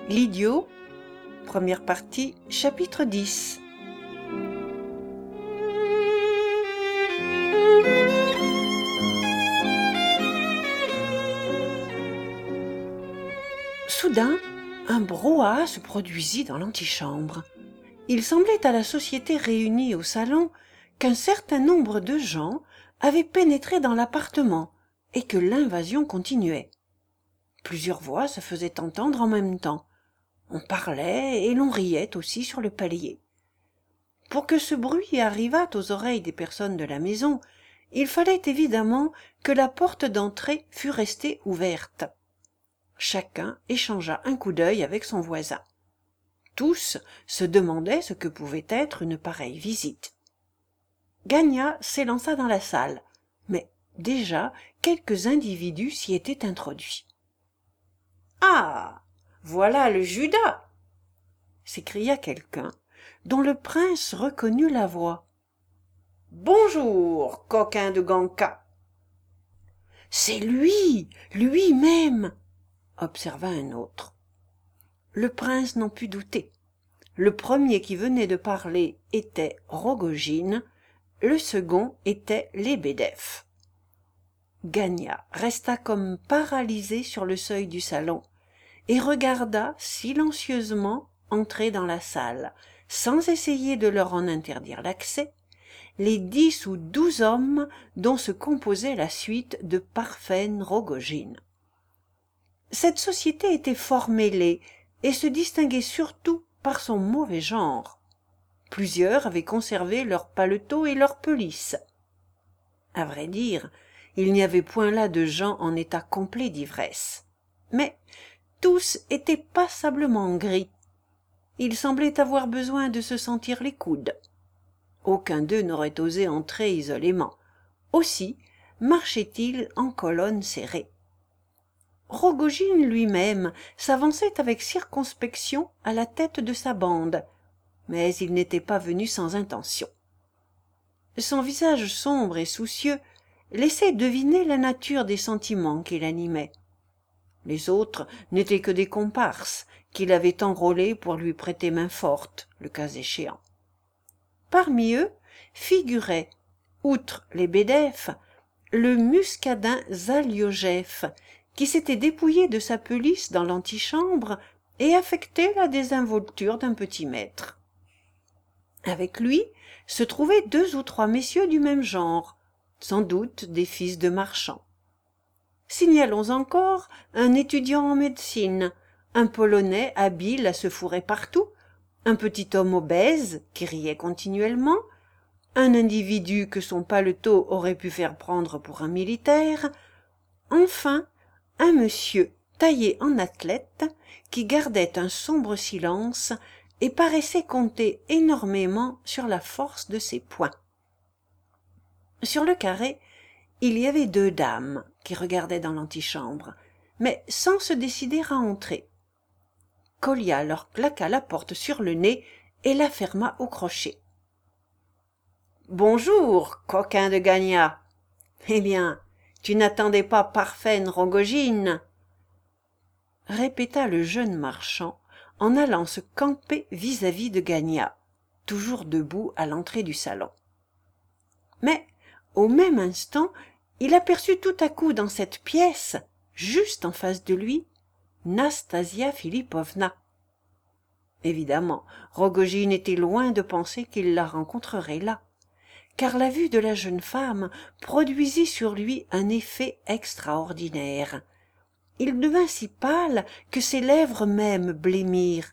L'idiot, première partie, chapitre 10. Soudain, un brouhaha se produisit dans l'antichambre. Il semblait à la société réunie au salon qu'un certain nombre de gens avaient pénétré dans l'appartement et que l'invasion continuait. Plusieurs voix se faisaient entendre en même temps. On parlait et l'on riait aussi sur le palier. Pour que ce bruit arrivât aux oreilles des personnes de la maison, il fallait évidemment que la porte d'entrée fût restée ouverte. Chacun échangea un coup d'œil avec son voisin. Tous se demandaient ce que pouvait être une pareille visite. Gagna s'élança dans la salle, mais déjà quelques individus s'y étaient introduits. « Ah, voilà le Judas !» s'écria quelqu'un, dont le prince reconnut la voix. « Bonjour, coquin de Ganka !»« C'est lui-même !» observa un autre. Le prince n'en put douter. Le premier qui venait de parler était Rogojine, le second était Lebedev. Gagna resta comme paralysé sur le seuil du salon et regarda silencieusement entrer dans la salle, sans essayer de leur en interdire l'accès, les 10 ou 12 hommes dont se composait la suite de Parfen Rogojine. Cette société était fort mêlée et se distinguait surtout par son mauvais genre. Plusieurs avaient conservé leur paletot et leur pelisse. À vrai dire, il n'y avait point là de gens en état complet d'ivresse. Mais tous étaient passablement gris. Ils semblaient avoir besoin de se sentir les coudes. Aucun d'eux n'aurait osé entrer isolément. Aussi marchait-il en colonne serrée. Rogojine lui-même s'avançait avec circonspection à la tête de sa bande, mais il n'était pas venu sans intention. Son visage sombre et soucieux laissait deviner la nature des sentiments qui l'animaient. Les autres n'étaient que des comparses qu'il avait enrôlés pour lui prêter main forte, le cas échéant. Parmi eux figurait, outre les Bédèf, le muscadin Zaliogef, qui s'était dépouillé de sa pelisse dans l'antichambre et affectait la désinvolture d'un petit maître. Avec lui se trouvaient 2 ou 3 messieurs du même genre, sans doute des fils de marchands. Signalons encore un étudiant en médecine, un Polonais habile à se fourrer partout, un petit homme obèse qui riait continuellement, un individu que son paletot aurait pu faire prendre pour un militaire, enfin un monsieur taillé en athlète qui gardait un sombre silence et paraissait compter énormément sur la force de ses poings. Sur le carré, il y avait 2 dames qui regardaient dans l'antichambre, mais sans se décider à entrer. Kolya leur claqua la porte sur le nez et la ferma au crochet. « Bonjour, coquin de Gagna ! Eh bien, tu n'attendais pas Parfen Rogojine ?» répéta le jeune marchand en allant se camper vis-à-vis de Gagna, toujours debout à l'entrée du salon. Mais, au même instant, il aperçut tout à coup dans cette pièce, juste en face de lui, Nastasia Philippovna. Évidemment, Rogojine était loin de penser qu'il la rencontrerait là, car la vue de la jeune femme produisit sur lui un effet extraordinaire. Il devint si pâle que ses lèvres même blêmirent.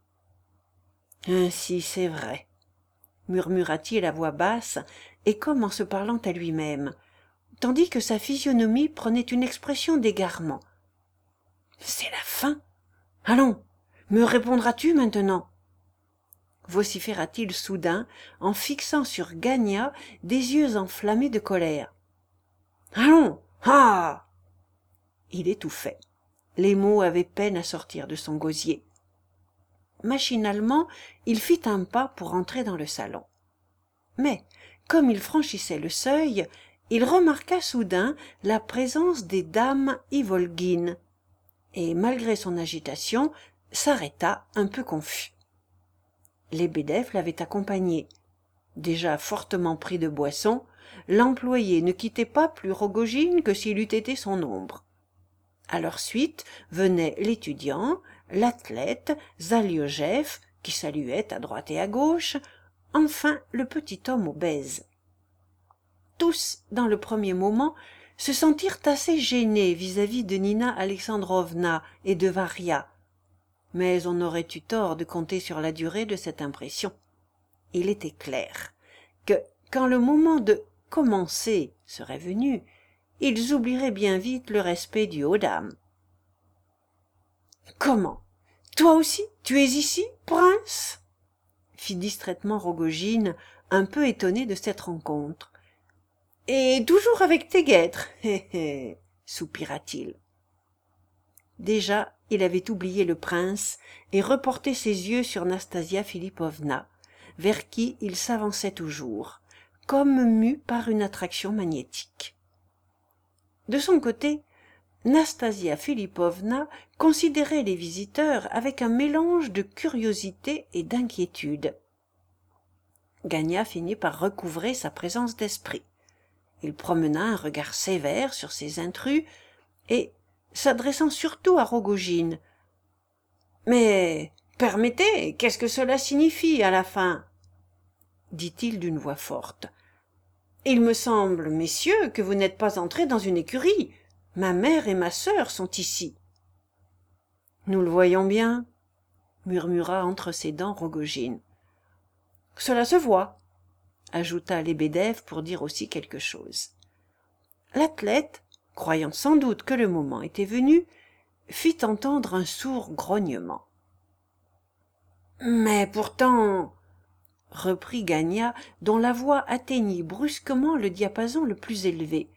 « Ainsi c'est vrai », murmura-t-il à voix basse et comme en se parlant à lui-même, tandis que sa physionomie prenait une expression d'égarement. « C'est la fin. Allons, me répondras-tu maintenant ?» vociféra-t-il soudain en fixant sur Gagna des yeux enflammés de colère. « Allons, ah !» Il étouffait. Les mots avaient peine à sortir de son gosier. Machinalement, il fit un pas pour entrer dans le salon. Mais, comme il franchissait le seuil, il remarqua soudain la présence des dames Ivolgine, et malgré son agitation, s'arrêta un peu confus. Lebedev l'avait accompagné. Déjà fortement pris de boisson, l'employé ne quittait pas plus Rogojine que s'il eût été son ombre. À leur suite venaient l'étudiant, l'athlète, Zaliogev, qui saluait à droite et à gauche, enfin le petit homme obèse. Tous, dans le premier moment, se sentirent assez gênés vis-à-vis de Nina Alexandrovna et de Varia, mais on aurait eu tort de compter sur la durée de cette impression. Il était clair que, quand le moment de commencer serait venu, ils oublieraient bien vite le respect dû aux dames. « Comment? Toi aussi, tu es ici, prince ?» fit distraitement Rogojine, un peu étonné de cette rencontre. « Et toujours avec tes guêtres, hé hé !» soupira-t-il. Déjà, il avait oublié le prince et reporté ses yeux sur Nastasia Philippovna, vers qui il s'avançait toujours, comme mu par une attraction magnétique. De son côté, Nastasia Philippovna considérait les visiteurs avec un mélange de curiosité et d'inquiétude. Gania finit par recouvrer sa présence d'esprit. Il promena un regard sévère sur ces intrus et, s'adressant surtout à Rogojine, « Mais, permettez, qu'est-ce que cela signifie à la fin ?» dit-il d'une voix forte. « Il me semble, messieurs, que vous n'êtes pas entrés dans une écurie. Ma mère et ma sœur sont ici. »« Nous le voyons bien, » murmura entre ses dents Rogojine. « Cela se voit, » ajouta Lebedev pour dire aussi quelque chose. L'athlète, croyant sans doute que le moment était venu, fit entendre un sourd grognement. « Mais pourtant, » reprit Gania, dont la voix atteignit brusquement le diapason le plus élevé.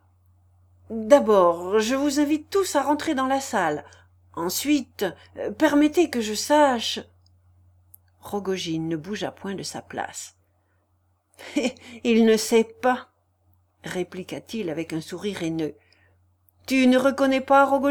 « D'abord, je vous invite tous à rentrer dans la salle. Ensuite, permettez que je sache... » Rogojine ne bougea point de sa place. « Il ne sait pas, » répliqua-t-il avec un sourire haineux. « Tu ne reconnais pas Rogojine ? »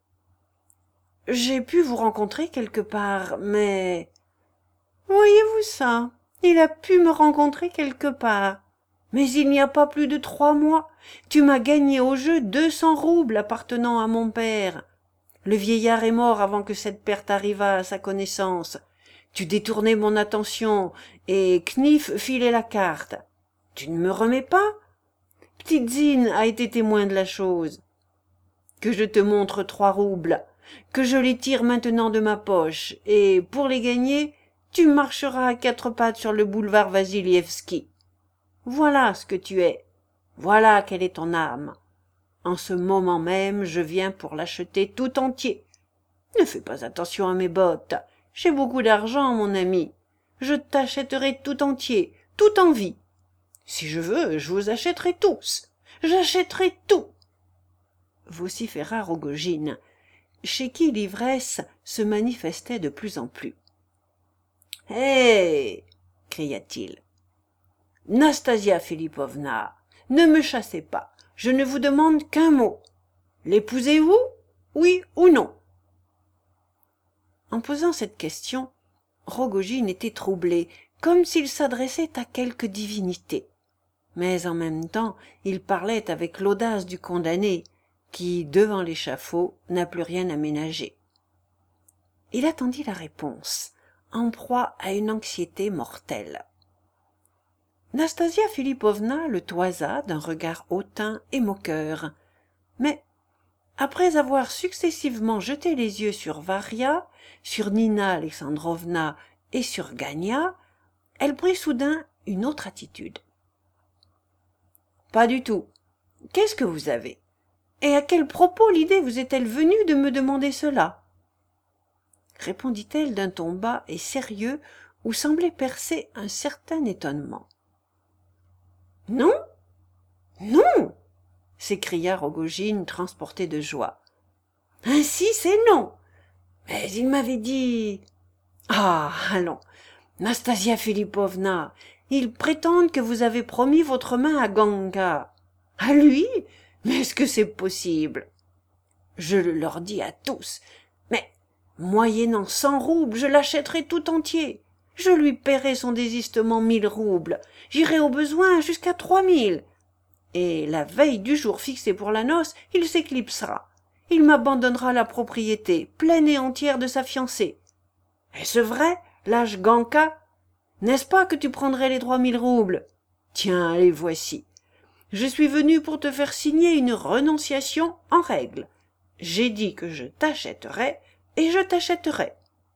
« J'ai pu vous rencontrer quelque part, mais... »« Voyez-vous ça ? Il a pu me rencontrer quelque part. Mais il n'y a pas plus de 3 mois, tu m'as gagné au jeu 200 roubles appartenant à mon père. Le vieillard est mort avant que cette perte arrivât à sa connaissance. Tu détournais mon attention, et Knif filait la carte. Tu ne me remets pas ? Petite Zine a été témoin de la chose. Que je te montre 3 roubles, que je les tire maintenant de ma poche, et, pour les gagner, tu marcheras à 4 pattes sur le boulevard Vassilievski. Voilà ce que tu es. Voilà quelle est ton âme. En ce moment même, je viens pour l'acheter tout entier. Ne fais pas attention à mes bottes. J'ai beaucoup d'argent, mon ami. Je t'achèterai tout entier, tout en vie. Si je veux, je vous achèterai tous. J'achèterai tout. » vociféra Rogojine, chez qui l'ivresse se manifestait de plus en plus. « Hé !» cria-t-il. « Nastasia Philippovna, ne me chassez pas. Je ne vous demande qu'un mot. L'épousez-vous, oui ou non ?» En posant cette question, Rogojine était troublé, comme s'il s'adressait à quelque divinité. Mais en même temps, il parlait avec l'audace du condamné, qui, devant l'échafaud, n'a plus rien à ménager. Il attendit la réponse, en proie à une anxiété mortelle. Nastasia Philippovna le toisa d'un regard hautain et moqueur, mais, après avoir successivement jeté les yeux sur Varia, sur Nina Alexandrovna et sur Gania, elle prit soudain une autre attitude. « Pas du tout. Qu'est-ce que vous avez ? Et à quel propos l'idée vous est-elle venue de me demander cela ?» répondit-elle d'un ton bas et sérieux où semblait percer un certain étonnement. « Non ? Non !» s'écria Rogojine, transporté de joie. « Ainsi, c'est non. Mais il m'avait dit... Ah, allons, Nastasia Philippovna, ils prétendent que vous avez promis votre main à Ganga. À lui ? Mais est-ce que c'est possible ? Je le leur dis à tous. Mais Moyennant 100 roubles, je l'achèterai tout entier. Je lui paierai son désistement 1000 roubles. J'irai au besoin jusqu'à 3000. Et la veille du jour fixé pour la noce, il s'éclipsera. Il m'abandonnera la propriété pleine et entière de sa fiancée. Est-ce vrai, lâche Ganka? N'est-ce pas que tu prendrais les 3000 roubles? Tiens, les voici. Je suis venu pour te faire signer une renonciation en règle. J'ai dit que je t'achèterais, et je t'achèterai.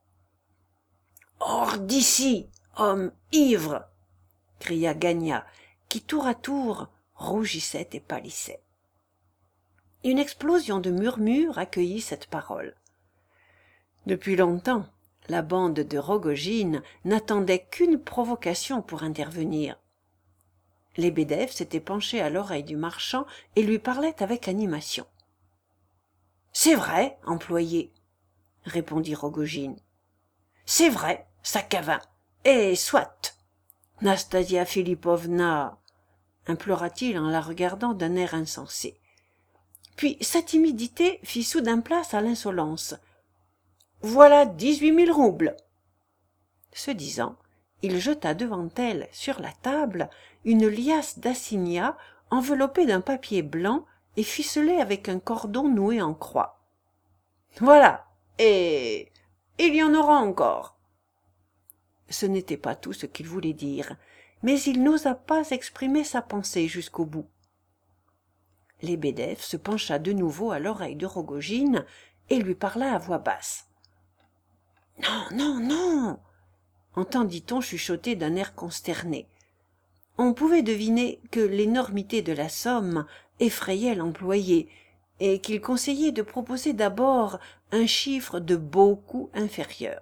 Hors d'ici, homme ivre! Cria Gagna, qui tour à tour rougissait et pâlissait. Une explosion de murmures accueillit cette parole. Depuis longtemps, la bande de Rogojine n'attendait qu'une provocation pour intervenir. Lebedev s'était penché à l'oreille du marchand et lui parlait avec animation. « C'est vrai, employé, » répondit Rogojine. « C'est vrai, Sakavin, et soit. Nastasia Philippovna, implora-t-il en la regardant d'un air insensé. Puis sa timidité fit soudain place à l'insolence. « Voilà 18 000 roubles. » Ce disant, il jeta devant elle, sur la table, une liasse d'assignats enveloppée d'un papier blanc et ficelée avec un cordon noué en croix. « Voilà, et il y en aura encore. » Ce n'était pas tout ce qu'il voulait dire, mais il n'osa pas exprimer sa pensée jusqu'au bout. Lebedev se pencha de nouveau à l'oreille de Rogojine et lui parla à voix basse. « Non, non, non !» entendit-on chuchoter d'un air consterné. On pouvait deviner que l'énormité de la somme effrayait l'employé et qu'il conseillait de proposer d'abord un chiffre de beaucoup inférieur.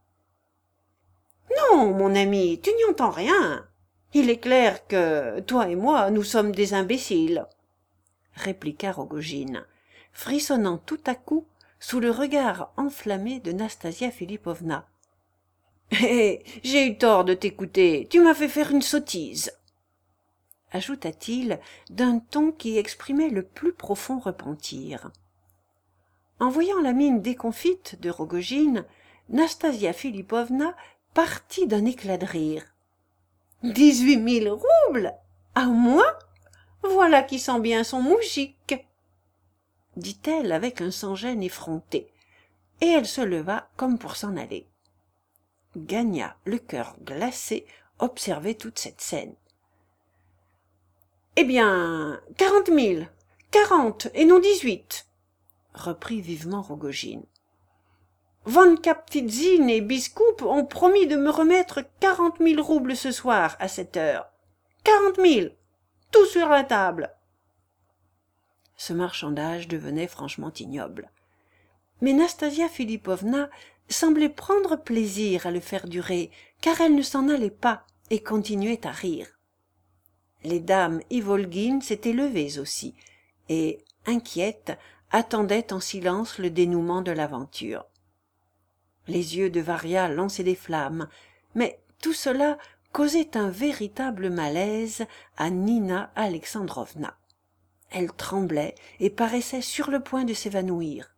« Non, mon ami, tu n'y entends rien. Il est clair que toi et moi, nous sommes des imbéciles, » répliqua Rogojine, frissonnant tout à coup sous le regard enflammé de Nastasia Philippovna. « Hé, j'ai eu tort de t'écouter, tu m'as fait faire une sottise, » ajouta-t-il d'un ton qui exprimait le plus profond repentir. En voyant la mine déconfite de Rogojine, Nastasia Philippovna partit d'un éclat de rire. « 18 000 roubles! À moi? Voilà qui sent bien son moujik !» dit-elle avec un sans-gêne effronté, et elle se leva comme pour s'en aller. Gagna, le cœur glacé, observait toute cette scène. « Eh bien, 40 000, 40 et non 18, » reprit vivement Rogojine. « Von Kaptitzin et Biskup ont promis de me remettre 40 000 roubles ce soir à 7 heures. 40 000, tout sur la table. » Ce marchandage devenait franchement ignoble. Mais Nastasia Philippovna semblait prendre plaisir à le faire durer, car elle ne s'en allait pas et continuait à rire. Les dames Ivolgine s'étaient levées aussi, et, inquiètes, attendaient en silence le dénouement de l'aventure. Les yeux de Varia lançaient des flammes, mais tout cela causait un véritable malaise à Nina Alexandrovna. Elle tremblait et paraissait sur le point de s'évanouir.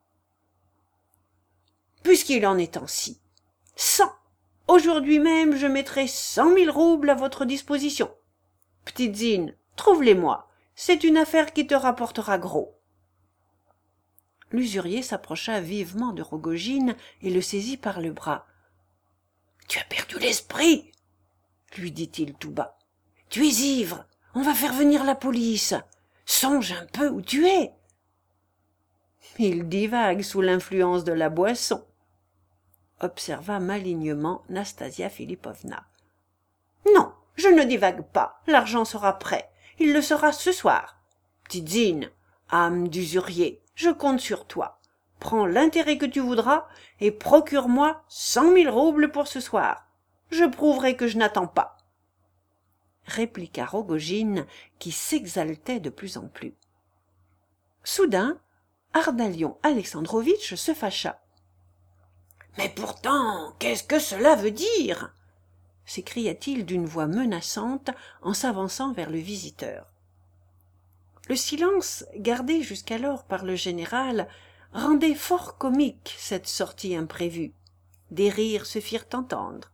« Puisqu'il en est ainsi, 100! Aujourd'hui même, je mettrai 100 000 roubles à votre disposition. Ptitzine, trouve-les-moi. C'est une affaire qui te rapportera gros. » L'usurier s'approcha vivement de Rogojine et le saisit par le bras. « Tu as perdu l'esprit !» lui dit-il tout bas. « Tu es ivre, on va faire venir la police. Songe un peu où tu es. » « Il divague sous l'influence de la boisson, » observa malignement Nastasia Philippovna. « Non, je ne divague pas, l'argent sera prêt, il le sera ce soir. Ptitzine, âme d'usurier, je compte sur toi. Prends l'intérêt que tu voudras et procure-moi 100 000 roubles pour ce soir. Je prouverai que je n'attends pas. » répliqua Rogojine, qui s'exaltait de plus en plus. Soudain, Ardalion Alexandrovitch se fâcha. « Mais pourtant, qu'est-ce que cela veut dire ?» s'écria-t-il d'une voix menaçante en s'avançant vers le visiteur. Le silence, gardé jusqu'alors par le général, rendait fort comique cette sortie imprévue. Des rires se firent entendre.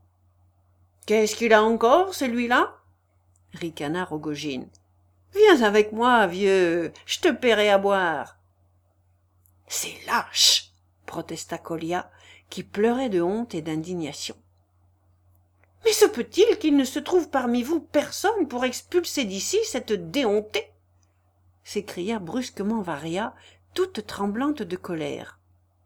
« Qu'est-ce qu'il a encore, celui-là » ricana Rogojine. « Viens avec moi, vieux, je te paierai à boire. »« C'est lâche !» protesta Kolya, qui pleurait de honte et d'indignation. « Mais se peut-il qu'il ne se trouve parmi vous personne pour expulser d'ici cette déhontée ?» s'écria brusquement Varia, toute tremblante de colère.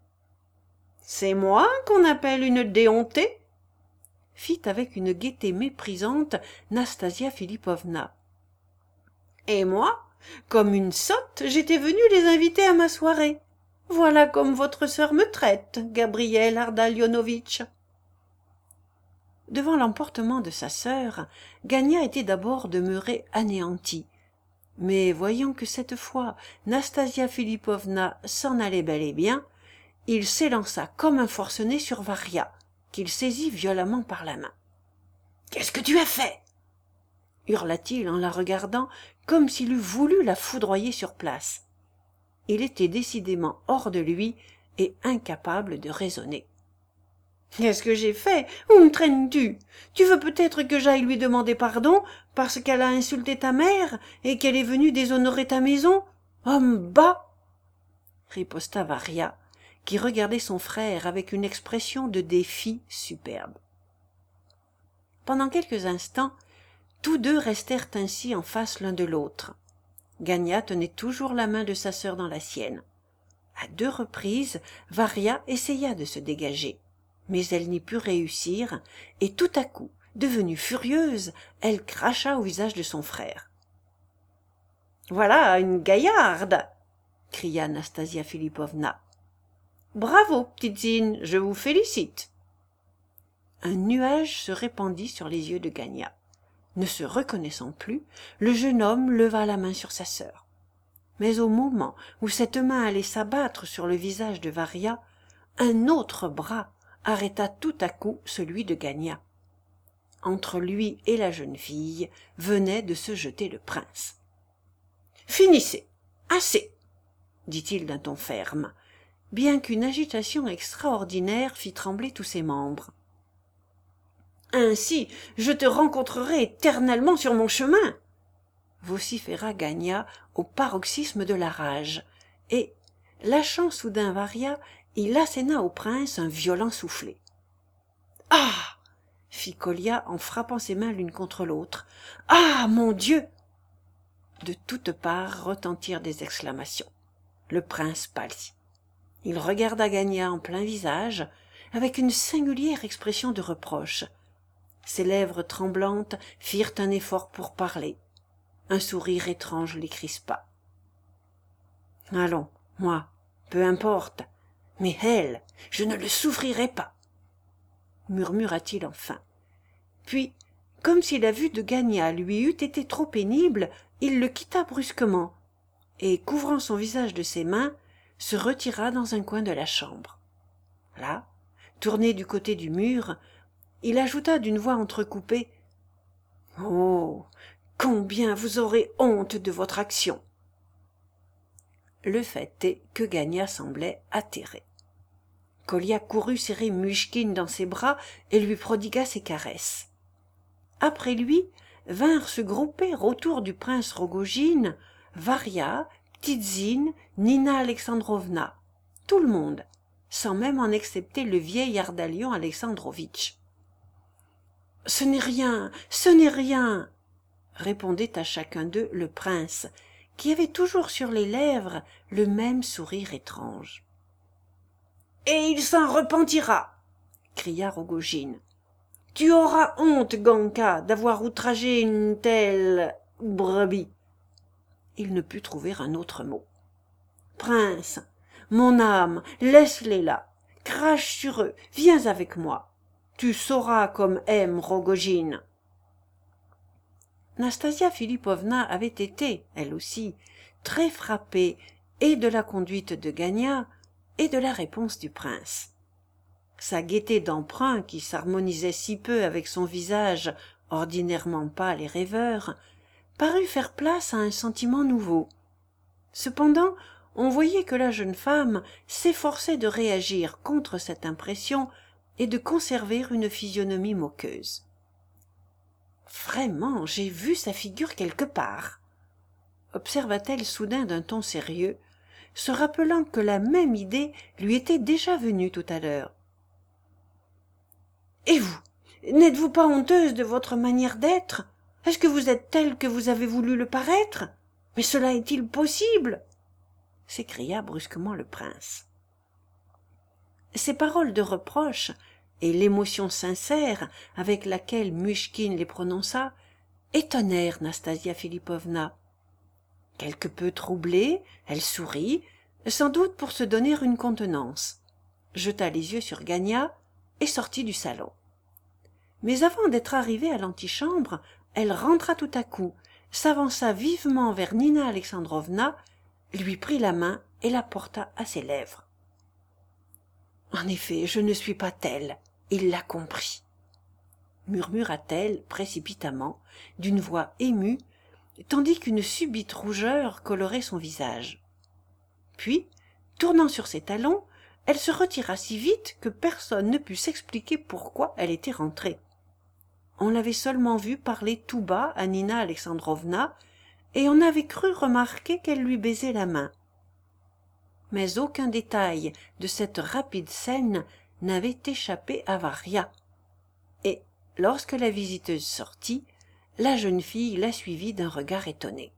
« C'est moi qu'on appelle une déhontée ?» fit avec une gaieté méprisante Nastasia Philippovna. « Et moi, comme une sotte, j'étais venue les inviter à ma soirée. Voilà comme votre sœur me traite, Gabriel Ardalionovitch. » Devant l'emportement de sa sœur, Gania était d'abord demeurée anéantie. Mais voyant que cette fois Nastasia Philippovna s'en allait bel et bien, il s'élança comme un forcené sur Varia, qu'il saisit violemment par la main. « Qu'est-ce que tu as fait » hurla-t-il en la regardant comme s'il eût voulu la foudroyer sur place. Il était décidément hors de lui et incapable de raisonner. « Qu'est-ce que j'ai fait ? Où me traînes-tu ? Tu veux peut-être que j'aille lui demander pardon parce qu'elle a insulté ta mère et qu'elle est venue déshonorer ta maison ? Homme bas !» riposta Varia, qui regardait son frère avec une expression de défi superbe. Pendant quelques instants, tous deux restèrent ainsi en face l'un de l'autre. Gania tenait toujours la main de sa sœur dans la sienne. À 2 reprises, Varia essaya de se dégager, mais elle n'y put réussir, et tout à coup, devenue furieuse, elle cracha au visage de son frère. « Voilà une gaillarde !» cria Nastasia Philippovna. « Bravo, petite Zine, je vous félicite !» Un nuage se répandit sur les yeux de Gania. Ne se reconnaissant plus, le jeune homme leva la main sur sa sœur. Mais au moment où cette main allait s'abattre sur le visage de Varia, un autre bras arrêta tout à coup celui de Gania. Entre lui et la jeune fille venait de se jeter le prince. « Finissez, assez !» dit-il d'un ton ferme, bien qu'une agitation extraordinaire fit trembler tous ses membres. « Ainsi, je te rencontrerai éternellement sur mon chemin !» vociféra Gania au paroxysme de la rage, et, lâchant soudain Varia, il asséna au prince un violent soufflet. « Ah !» fit Kolya en frappant ses mains l'une contre l'autre. « Ah, mon Dieu !» De toutes parts retentirent des exclamations. Le prince pâlit. Il regarda Gania en plein visage, avec une singulière expression de reproche. Ses lèvres tremblantes firent un effort pour parler. Un sourire étrange les crispa. « Allons, moi, peu importe, mais elle, je ne le souffrirai pas !» murmura-t-il enfin. Puis, comme si la vue de Gania lui eût été trop pénible, il le quitta brusquement, et, couvrant son visage de ses mains, se retira dans un coin de la chambre. Là, tourné du côté du mur, il ajouta d'une voix entrecoupée: « Oh, combien vous aurez honte de votre action !» Le fait est que Gania semblait atterré. Kolya courut serrer Muishkin dans ses bras et lui prodigua ses caresses. Après lui vinrent se grouper autour du prince Rogojine Varia, Tizine, Nina Alexandrovna, tout le monde, sans même en excepter le vieil Ardalion Alexandrovitch. « Ce n'est rien, ce n'est rien !» répondait à chacun d'eux le prince, qui avait toujours sur les lèvres le même sourire étrange. « Et il s'en repentira !» cria Rogojine. « Tu auras honte, Ganka, d'avoir outragé une telle brebis. » Il ne put trouver un autre mot. « Prince, mon âme, laisse-les là, crache sur eux, viens avec moi. Tu sauras comme aime Rogojine. » Nastasia Philippovna avait été, elle aussi, très frappée et de la conduite de Gania et de la réponse du prince. Sa gaieté d'emprunt, qui s'harmonisait si peu avec son visage ordinairement pâle et rêveur, parut faire place à un sentiment nouveau. Cependant, on voyait que la jeune femme s'efforçait de réagir contre cette impression et de conserver une physionomie moqueuse. « Vraiment, j'ai vu sa figure quelque part » observa-t-elle soudain d'un ton sérieux, se rappelant que la même idée lui était déjà venue tout à l'heure. « Et vous, n'êtes-vous pas honteuse de votre manière d'être? Est-ce que vous êtes telle que vous avez voulu le paraître? Mais cela est-il possible ?» s'écria brusquement le prince. Ces paroles de reproche et l'émotion sincère avec laquelle Muishkin les prononça étonnèrent Nastasia Philippovna. Quelque peu troublée, elle sourit, sans doute pour se donner une contenance, jeta les yeux sur Gagna et sortit du salon. Mais avant d'être arrivée à l'antichambre, elle rentra tout à coup, s'avança vivement vers Nina Alexandrovna, lui prit la main et la porta à ses lèvres. « En effet, je ne suis pas telle, il l'a compris, » murmura-t-elle précipitamment, d'une voix émue, tandis qu'une subite rougeur colorait son visage. Puis, tournant sur ses talons, elle se retira si vite que personne ne put s'expliquer pourquoi elle était rentrée. On l'avait seulement vue parler tout bas à Nina Alexandrovna, et on avait cru remarquer qu'elle lui baisait la main. Mais aucun détail de cette rapide scène n'avait échappé à Varia, et, lorsque la visiteuse sortit, la jeune fille la suivit d'un regard étonné.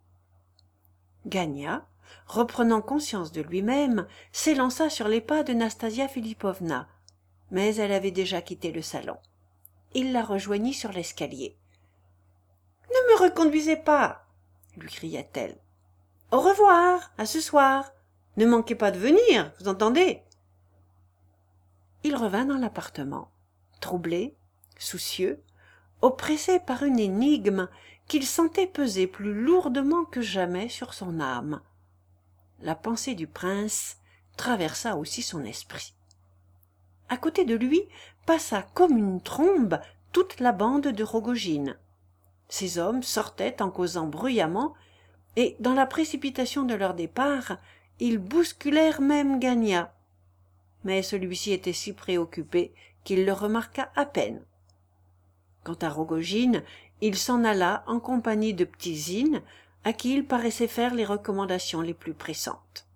Gagna, reprenant conscience de lui-même, s'élança sur les pas de Nastasia Philippovna, mais elle avait déjà quitté le salon. Il la rejoignit sur l'escalier. « Ne me reconduisez pas !» lui cria-t-elle. « Au revoir, à ce soir. Ne manquez pas de venir, vous entendez ?» Il revint dans l'appartement, troublé, soucieux, oppressé par une énigme qu'il sentait peser plus lourdement que jamais sur son âme. La pensée du prince traversa aussi son esprit. À côté de lui passa comme une trombe toute la bande de Rogojine. Ces hommes sortaient en causant bruyamment, et dans la précipitation de leur départ, ils bousculèrent même Gagna. Mais celui-ci était si préoccupé qu'il le remarqua à peine. Quant à Rogojine, il s'en alla en compagnie de Ptizine, à qui il paraissait faire les recommandations les plus pressantes.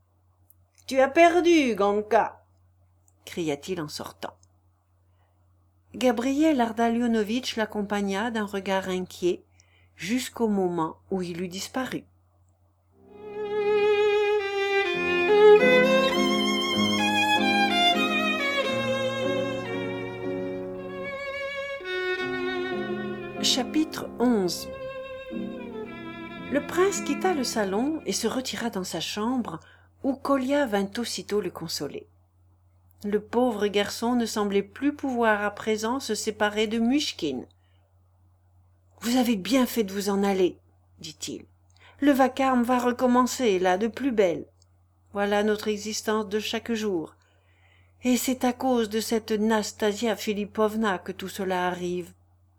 « Tu as perdu, Ganka !» cria-t-il en sortant. Gabriel Ardalionovitch l'accompagna d'un regard inquiet jusqu'au moment où il eut disparu. Chapitre 11. Le prince quitta le salon et se retira dans sa chambre, où Kolya vint aussitôt le consoler. Le pauvre garçon ne semblait plus pouvoir à présent se séparer de Muishkin. « Vous avez bien fait de vous en aller, » dit-il. « Le vacarme va recommencer, là, de plus belle. Voilà notre existence de chaque jour. Et c'est à cause de cette Nastasia Philippovna que tout cela arrive. »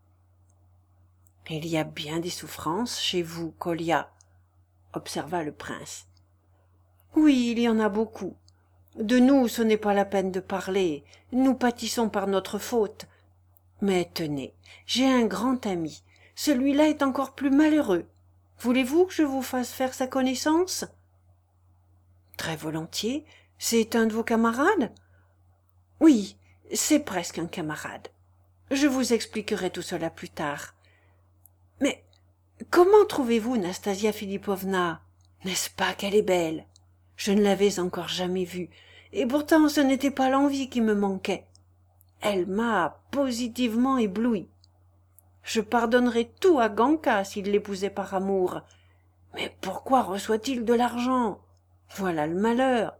« Il y a bien des souffrances chez vous, Kolya, » observa le prince. « Oui, il y en a beaucoup. De nous, ce n'est pas la peine de parler, nous pâtissons par notre faute. Mais tenez, j'ai un grand ami, celui-là est encore plus malheureux. Voulez-vous que je vous fasse faire sa connaissance ? » « Très volontiers. C'est un de vos camarades ? » ?»« Oui, c'est presque un camarade. Je vous expliquerai tout cela plus tard. Mais comment trouvez-vous Nastasia Philippovna ? N'est-ce pas qu'elle est belle ? Je ne l'avais encore jamais vue, et pourtant ce n'était pas l'envie qui me manquait. Elle m'a positivement ébloui. Je pardonnerais tout à Ganka s'il l'épousait par amour. Mais pourquoi reçoit-il de l'argent ? Voilà le malheur.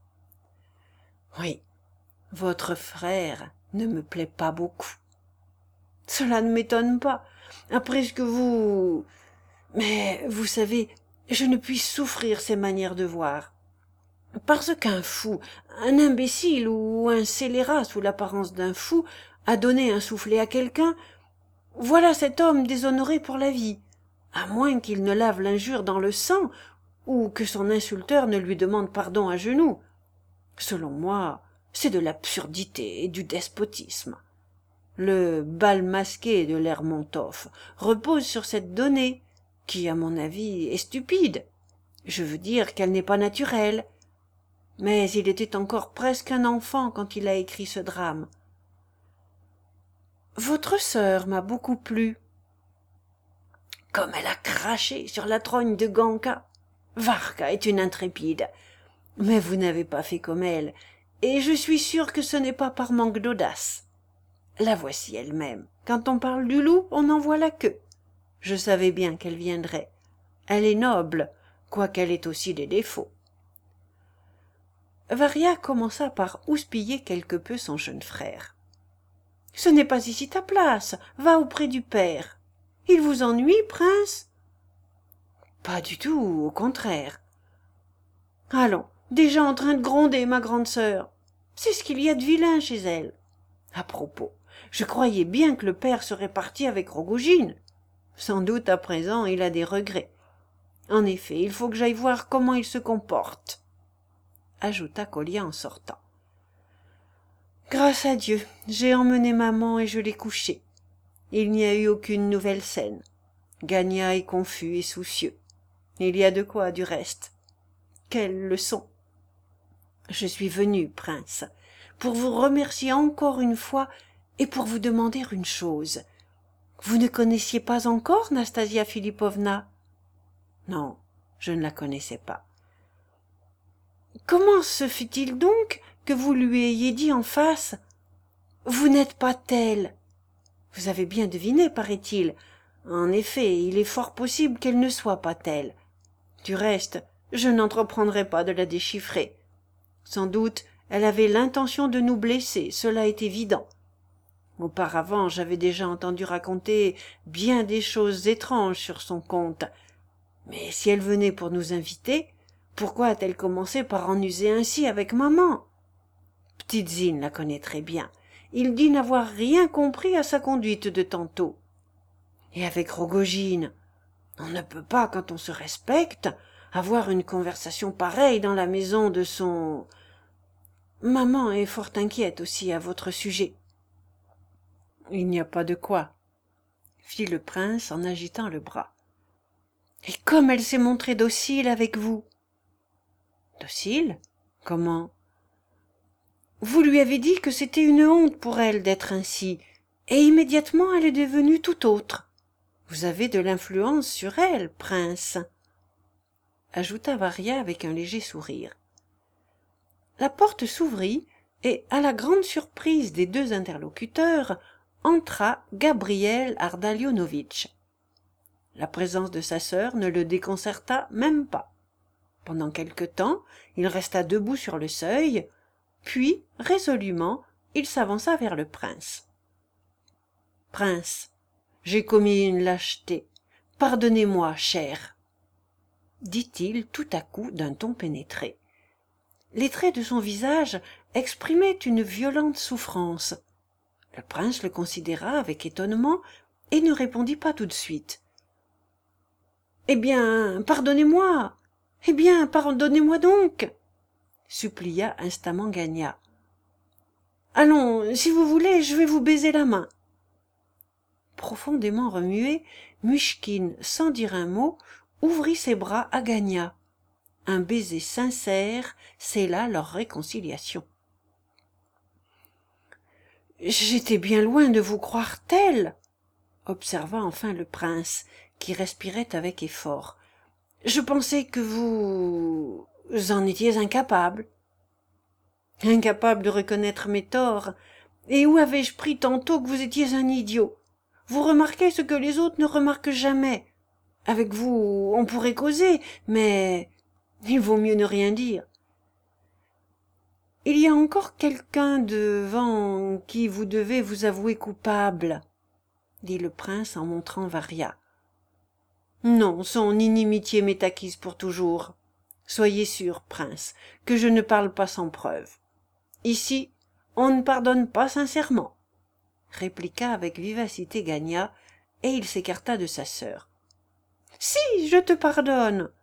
Oui, votre frère ne me plaît pas beaucoup. Cela ne m'étonne pas, après ce que vous... Mais, vous savez, je ne puis souffrir ces manières de voir. Parce qu'un fou, un imbécile ou un scélérat sous l'apparence d'un fou a donné un soufflet à quelqu'un, voilà cet homme déshonoré pour la vie, à moins qu'il ne lave l'injure dans le sang, ou que son insulteur ne lui demande pardon à genoux. Selon moi, c'est de l'absurdité et du despotisme. Le bal masqué de Lermontov repose sur cette donnée, qui, à mon avis, est stupide. Je veux dire qu'elle n'est pas naturelle. Mais il était encore presque un enfant quand il a écrit ce drame. Votre sœur m'a beaucoup plu. Comme elle a craché sur la trogne de Ganka. Varka est une intrépide. Mais vous n'avez pas fait comme elle, et je suis sûr que ce n'est pas par manque d'audace. La voici elle-même. Quand on parle du loup, on en voit la queue. Je savais bien qu'elle viendrait. Elle est noble, quoiqu'elle ait aussi des défauts. Varia commença par houspiller quelque peu son jeune frère. « Ce n'est pas ici ta place. Va auprès du père. Il vous ennuie, prince ?»« Pas du tout, au contraire. »« Allons, déjà en train de gronder, ma grande sœur. C'est ce qu'il y a de vilain chez elle. À propos, je croyais bien que le père serait parti avec Rogojine. Sans doute à présent il a des regrets. En effet, il faut que j'aille voir comment il se comporte, » ajouta Kolya en sortant. « Grâce à Dieu, j'ai emmené maman et je l'ai couchée. Il n'y a eu aucune nouvelle scène. Gagna est confus et soucieux. Il y a de quoi, du reste. Quelle leçon! Je suis venu, prince, pour vous remercier encore une fois et pour vous demander une chose. Vous ne connaissiez pas encore Nastasia Philippovna? Non, je ne la connaissais pas. Comment se fait-il donc que vous lui ayez dit en face « Vous n'êtes pas telle » ? Vous avez bien deviné, paraît-il. En effet, il est fort possible qu'elle ne soit pas telle. Du reste, je n'entreprendrai pas de la déchiffrer. Sans doute, elle avait l'intention de nous blesser, cela est évident. Auparavant, j'avais déjà entendu raconter bien des choses étranges sur son compte. Mais si elle venait pour nous inviter, pourquoi a-t-elle commencé par en user ainsi avec maman? Ptitsin la connaît très bien. Il dit n'avoir rien compris à sa conduite de tantôt. Et avec Rogojine, on ne peut pas, quand on se respecte, avoir une conversation pareille dans la maison de son... Maman est fort inquiète aussi à votre sujet. Il n'y a pas de quoi, fit le prince en agitant le bras. Et comme elle s'est montrée docile avec vous. Docile? Comment? Vous lui avez dit que c'était une honte pour elle d'être ainsi, et immédiatement elle est devenue tout autre. Vous avez de l'influence sur elle, prince, ajouta Varia avec un léger sourire. La porte s'ouvrit, et, à la grande surprise des deux interlocuteurs, entra Gabriel Ardalionovitch. La présence de sa sœur ne le déconcerta même pas. Pendant quelque temps, il resta debout sur le seuil, puis, résolument, il s'avança vers le prince. « Prince, j'ai commis une lâcheté. Pardonnez-moi, cher, » dit-il tout à coup d'un ton pénétré. Les traits de son visage exprimaient une violente souffrance. Le prince le considéra avec étonnement et ne répondit pas tout de suite. « Eh bien, pardonnez-moi! Eh bien, pardonnez-moi donc !» supplia instamment Gagna. « Allons, si vous voulez, je vais vous baiser la main. » Profondément remué, Muchkine, sans dire un mot, ouvrit ses bras à Gagna. Un baiser sincère scella leur réconciliation. « J'étais bien loin de vous croire telle, » observa enfin le prince, qui respirait avec effort. « Je pensais que vous en étiez incapable. » « Incapable de reconnaître mes torts. Et où avais-je pris tantôt que vous étiez un idiot? Vous remarquez ce que les autres ne remarquent jamais. Avec vous, on pourrait causer, mais il vaut mieux ne rien dire. Il y a encore quelqu'un devant qui vous devez vous avouer coupable, dit le prince en montrant Varia. Non, son inimitié m'est acquise pour toujours. Soyez sûr, prince, que je ne parle pas sans preuve. Ici, on ne pardonne pas sincèrement, répliqua avec vivacité Gagna, et il s'écarta de sa sœur. Si, je te pardonne,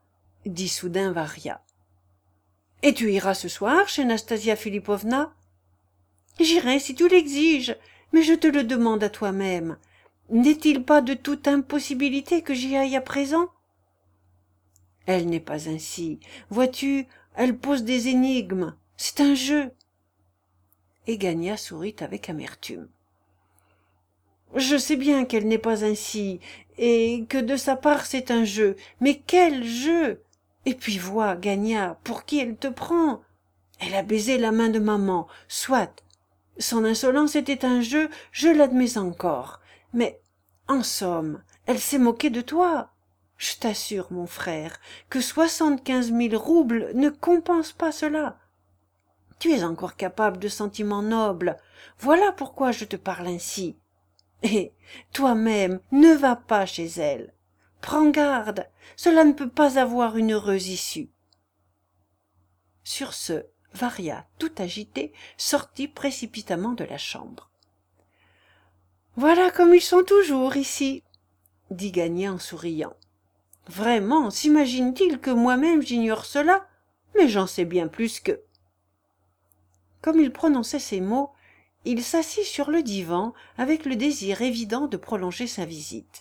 dit soudain Varia. Et tu iras ce soir chez Nastasia Philippovna? J'irai si tu l'exiges, mais je te le demande à toi-même. N'est-il pas de toute impossibilité que j'y aille à présent? Elle n'est pas ainsi. Vois-tu, elle pose des énigmes. C'est un jeu. Et Gagna sourit avec amertume. Je sais bien qu'elle n'est pas ainsi, et que de sa part c'est un jeu. Mais quel jeu! Et puis vois, Gagna, pour qui elle te prend? Elle a baisé la main de maman, soit. Son insolence était un jeu, je l'admets encore. Mais, en somme, elle s'est moquée de toi. Je t'assure, mon frère, que 75 000 roubles ne compensent pas cela. Tu es encore capable de sentiments nobles. Voilà pourquoi je te parle ainsi. Et, toi-même, ne va pas chez elle. Prends garde, cela ne peut pas avoir une heureuse issue. Sur ce, Varia, tout agitée, sortit précipitamment de la chambre. « Voilà comme ils sont toujours ici, » dit Gagné en souriant. « Vraiment, s'imagine-t-il que moi-même j'ignore cela? Mais j'en sais bien plus qu'eux. » Comme il prononçait ces mots, il s'assit sur le divan avec le désir évident de prolonger sa visite.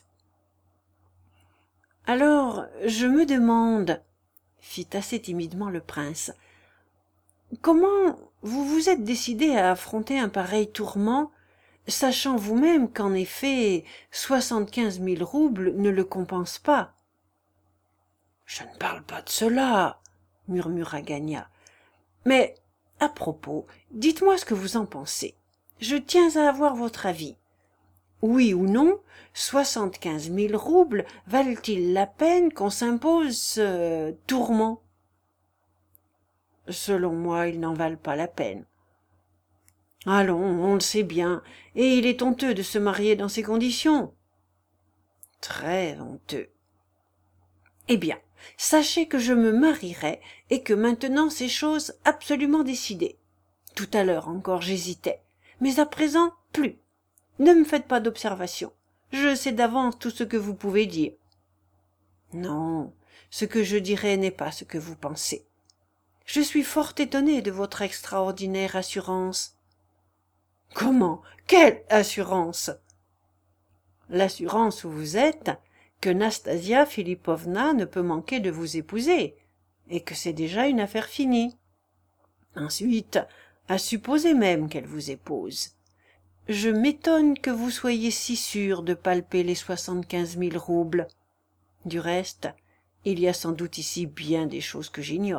« Alors, je me demande, » fit assez timidement le prince, « comment vous vous êtes décidé à affronter un pareil tourment, sachant vous-même qu'en effet 75 000 roubles ne le compensent pas. »« Je ne parle pas de cela, » murmura Gagna. « Mais, à propos, dites-moi ce que vous en pensez. Je tiens à avoir votre avis. Oui ou non, 75 000 roubles valent-ils la peine qu'on s'impose ce tourment? » « Selon moi, ils n'en valent pas la peine. »« Allons, on le sait bien, et il est honteux de se marier dans ces conditions. »« Très honteux. »« Eh bien, sachez que je me marierai et que maintenant c'est chose absolument décidée. Tout à l'heure encore j'hésitais, mais à présent plus. Ne me faites pas d'observations. Je sais d'avance tout ce que vous pouvez dire. »« Non, ce que je dirai n'est pas ce que vous pensez. Je suis fort étonné de votre extraordinaire assurance. »« Comment? Quelle assurance? » ?»« L'assurance où vous êtes, que Nastasia Philippovna ne peut manquer de vous épouser, et que c'est déjà une affaire finie. Ensuite, à supposer même qu'elle vous épouse. Je m'étonne que vous soyez si sûr de palper les 75 000 roubles. Du reste, il y a sans doute ici bien des choses que j'ignore. »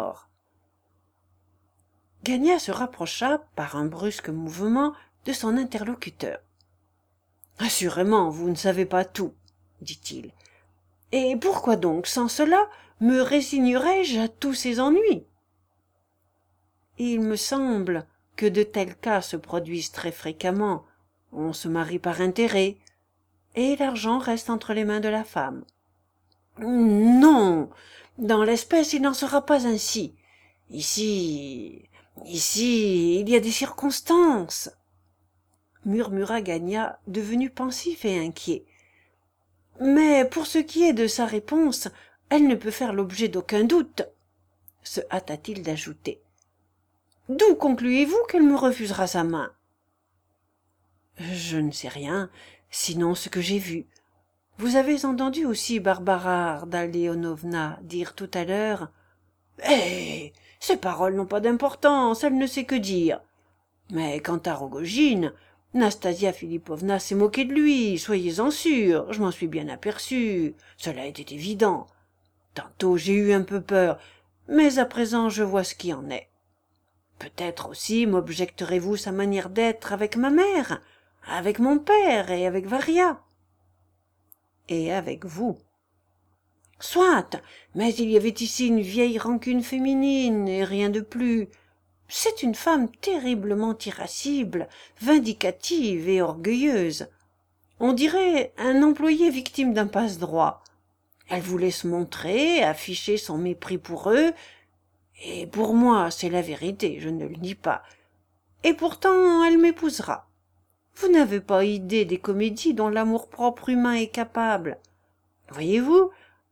Gagna se rapprocha, par un brusque mouvement, de son interlocuteur. « Assurément, vous ne savez pas tout, » dit-il. « Et pourquoi donc, sans cela, me résignerais-je à tous ces ennuis? » Il me semble que de tels cas se produisent très fréquemment. On se marie par intérêt, et l'argent reste entre les mains de la femme. « Non, dans l'espèce, il n'en sera pas ainsi. Ici, il y a des circonstances, » murmura Gagna, devenu pensif et inquiet. « Mais pour ce qui est de sa réponse, elle ne peut faire l'objet d'aucun doute, » se hâta-t-il d'ajouter. « D'où concluez-vous qu'elle me refusera sa main? »« Je ne sais rien, sinon ce que j'ai vu. Vous avez entendu aussi Barbara Ardalionovna dire tout à l'heure « Eh, ces paroles n'ont pas d'importance, elle ne sait que dire. Mais quant à Rogojine, Nastasia Philippovna s'est moquée de lui, soyez-en sûrs, je m'en suis bien aperçu, cela était évident. Tantôt j'ai eu un peu peur, mais à présent je vois ce qui en est. Peut-être aussi m'objecterez-vous sa manière d'être avec ma mère, avec mon père et avec Varia. Et avec vous. Soit, mais il y avait ici une vieille rancune féminine et rien de plus. C'est une femme terriblement irascible, vindicative et orgueilleuse. On dirait un employé victime d'un passe-droit. Elle voulait se montrer, afficher son mépris pour eux, et pour moi c'est la vérité, je ne le nie pas. Et pourtant elle m'épousera. Vous n'avez pas idée des comédies dont l'amour-propre humain est capable. Voyez-vous,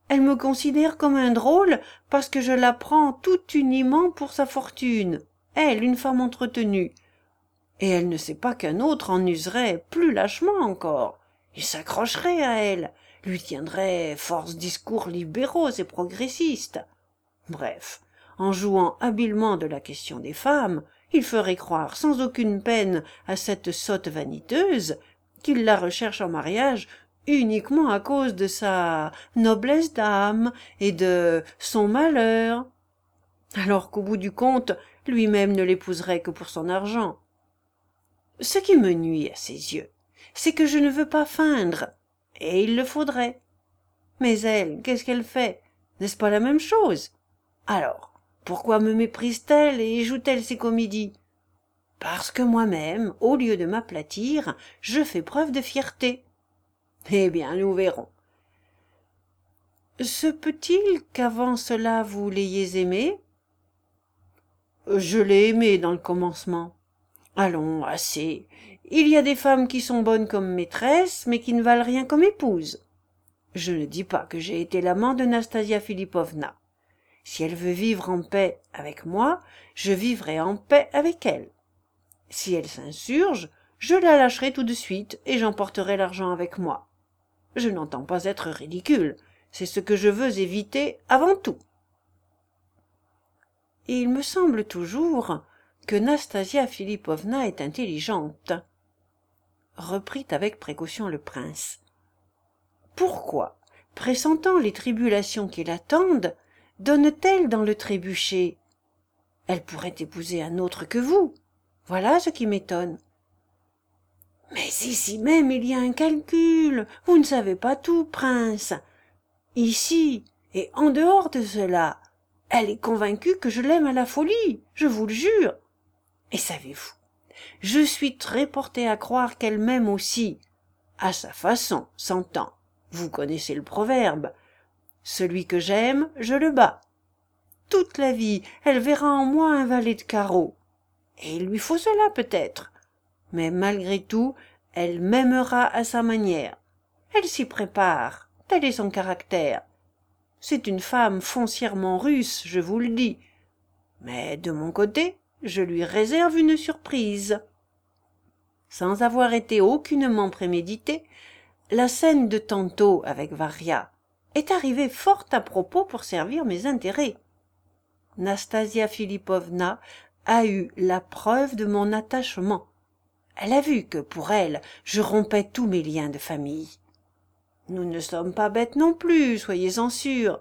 Elle me considère comme un drôle parce que je la prends tout uniment pour sa fortune, elle, une femme entretenue. Et elle ne sait pas qu'un autre en userait plus lâchement encore. Il s'accrocherait à elle, lui tiendrait force discours libéraux et progressistes. Bref, en jouant habilement de la question des femmes, il ferait croire sans aucune peine à cette sotte vaniteuse qu'il la recherche en mariage uniquement à cause de sa noblesse d'âme et de son malheur, alors qu'au bout du compte, lui-même ne l'épouserait que pour son argent. Ce qui me nuit à ses yeux, c'est que je ne veux pas feindre, et il le faudrait. Mais elle, qu'est-ce qu'elle fait? N'est-ce pas la même chose? Alors, pourquoi me méprise-t-elle et joue-t-elle ses comédies? Parce que moi-même, au lieu de m'aplatir, je fais preuve de fierté. Eh bien, nous verrons. Se peut-il qu'avant cela vous l'ayez aimé? Je l'ai aimé dans le commencement. Allons, assez. Il y a des femmes qui sont bonnes comme maîtresses, mais qui ne valent rien comme épouses. Je ne dis pas que j'ai été l'amant de Nastasia Philippovna. Si elle veut vivre en paix avec moi, je vivrai en paix avec elle. Si elle s'insurge, je la lâcherai tout de suite et j'emporterai l'argent avec moi. Je n'entends pas être ridicule, c'est ce que je veux éviter avant tout. Et il me semble toujours que Nastasia Philippovna est intelligente, reprit avec précaution le prince. Pourquoi, pressentant les tribulations qui l'attendent, donne-t-elle dans le trébuchet? Elle pourrait épouser un autre que vous. Voilà ce qui m'étonne. Mais ici même il y a un calcul. Vous ne savez pas tout, prince. Ici, et en dehors de cela, elle est convaincue que je l'aime à la folie, je vous le jure. Et savez-vous, je suis très porté à croire qu'elle m'aime aussi, à sa façon, s'entend. Vous connaissez le proverbe. Celui que j'aime, je le bats. Toute la vie, elle verra en moi un valet de carreau. Et il lui faut cela peut-être. Mais malgré tout, elle m'aimera à sa manière. Elle s'y prépare, tel est son caractère. C'est une femme foncièrement russe, je vous le dis. Mais de mon côté, je lui réserve une surprise. Sans avoir été aucunement préméditée, la scène de tantôt avec Varia est arrivée fort à propos pour servir mes intérêts. Nastasia Philippovna a eu la preuve de mon attachement. Elle a vu que pour elle, je rompais tous mes liens de famille. Nous ne sommes pas bêtes non plus, soyez-en sûrs.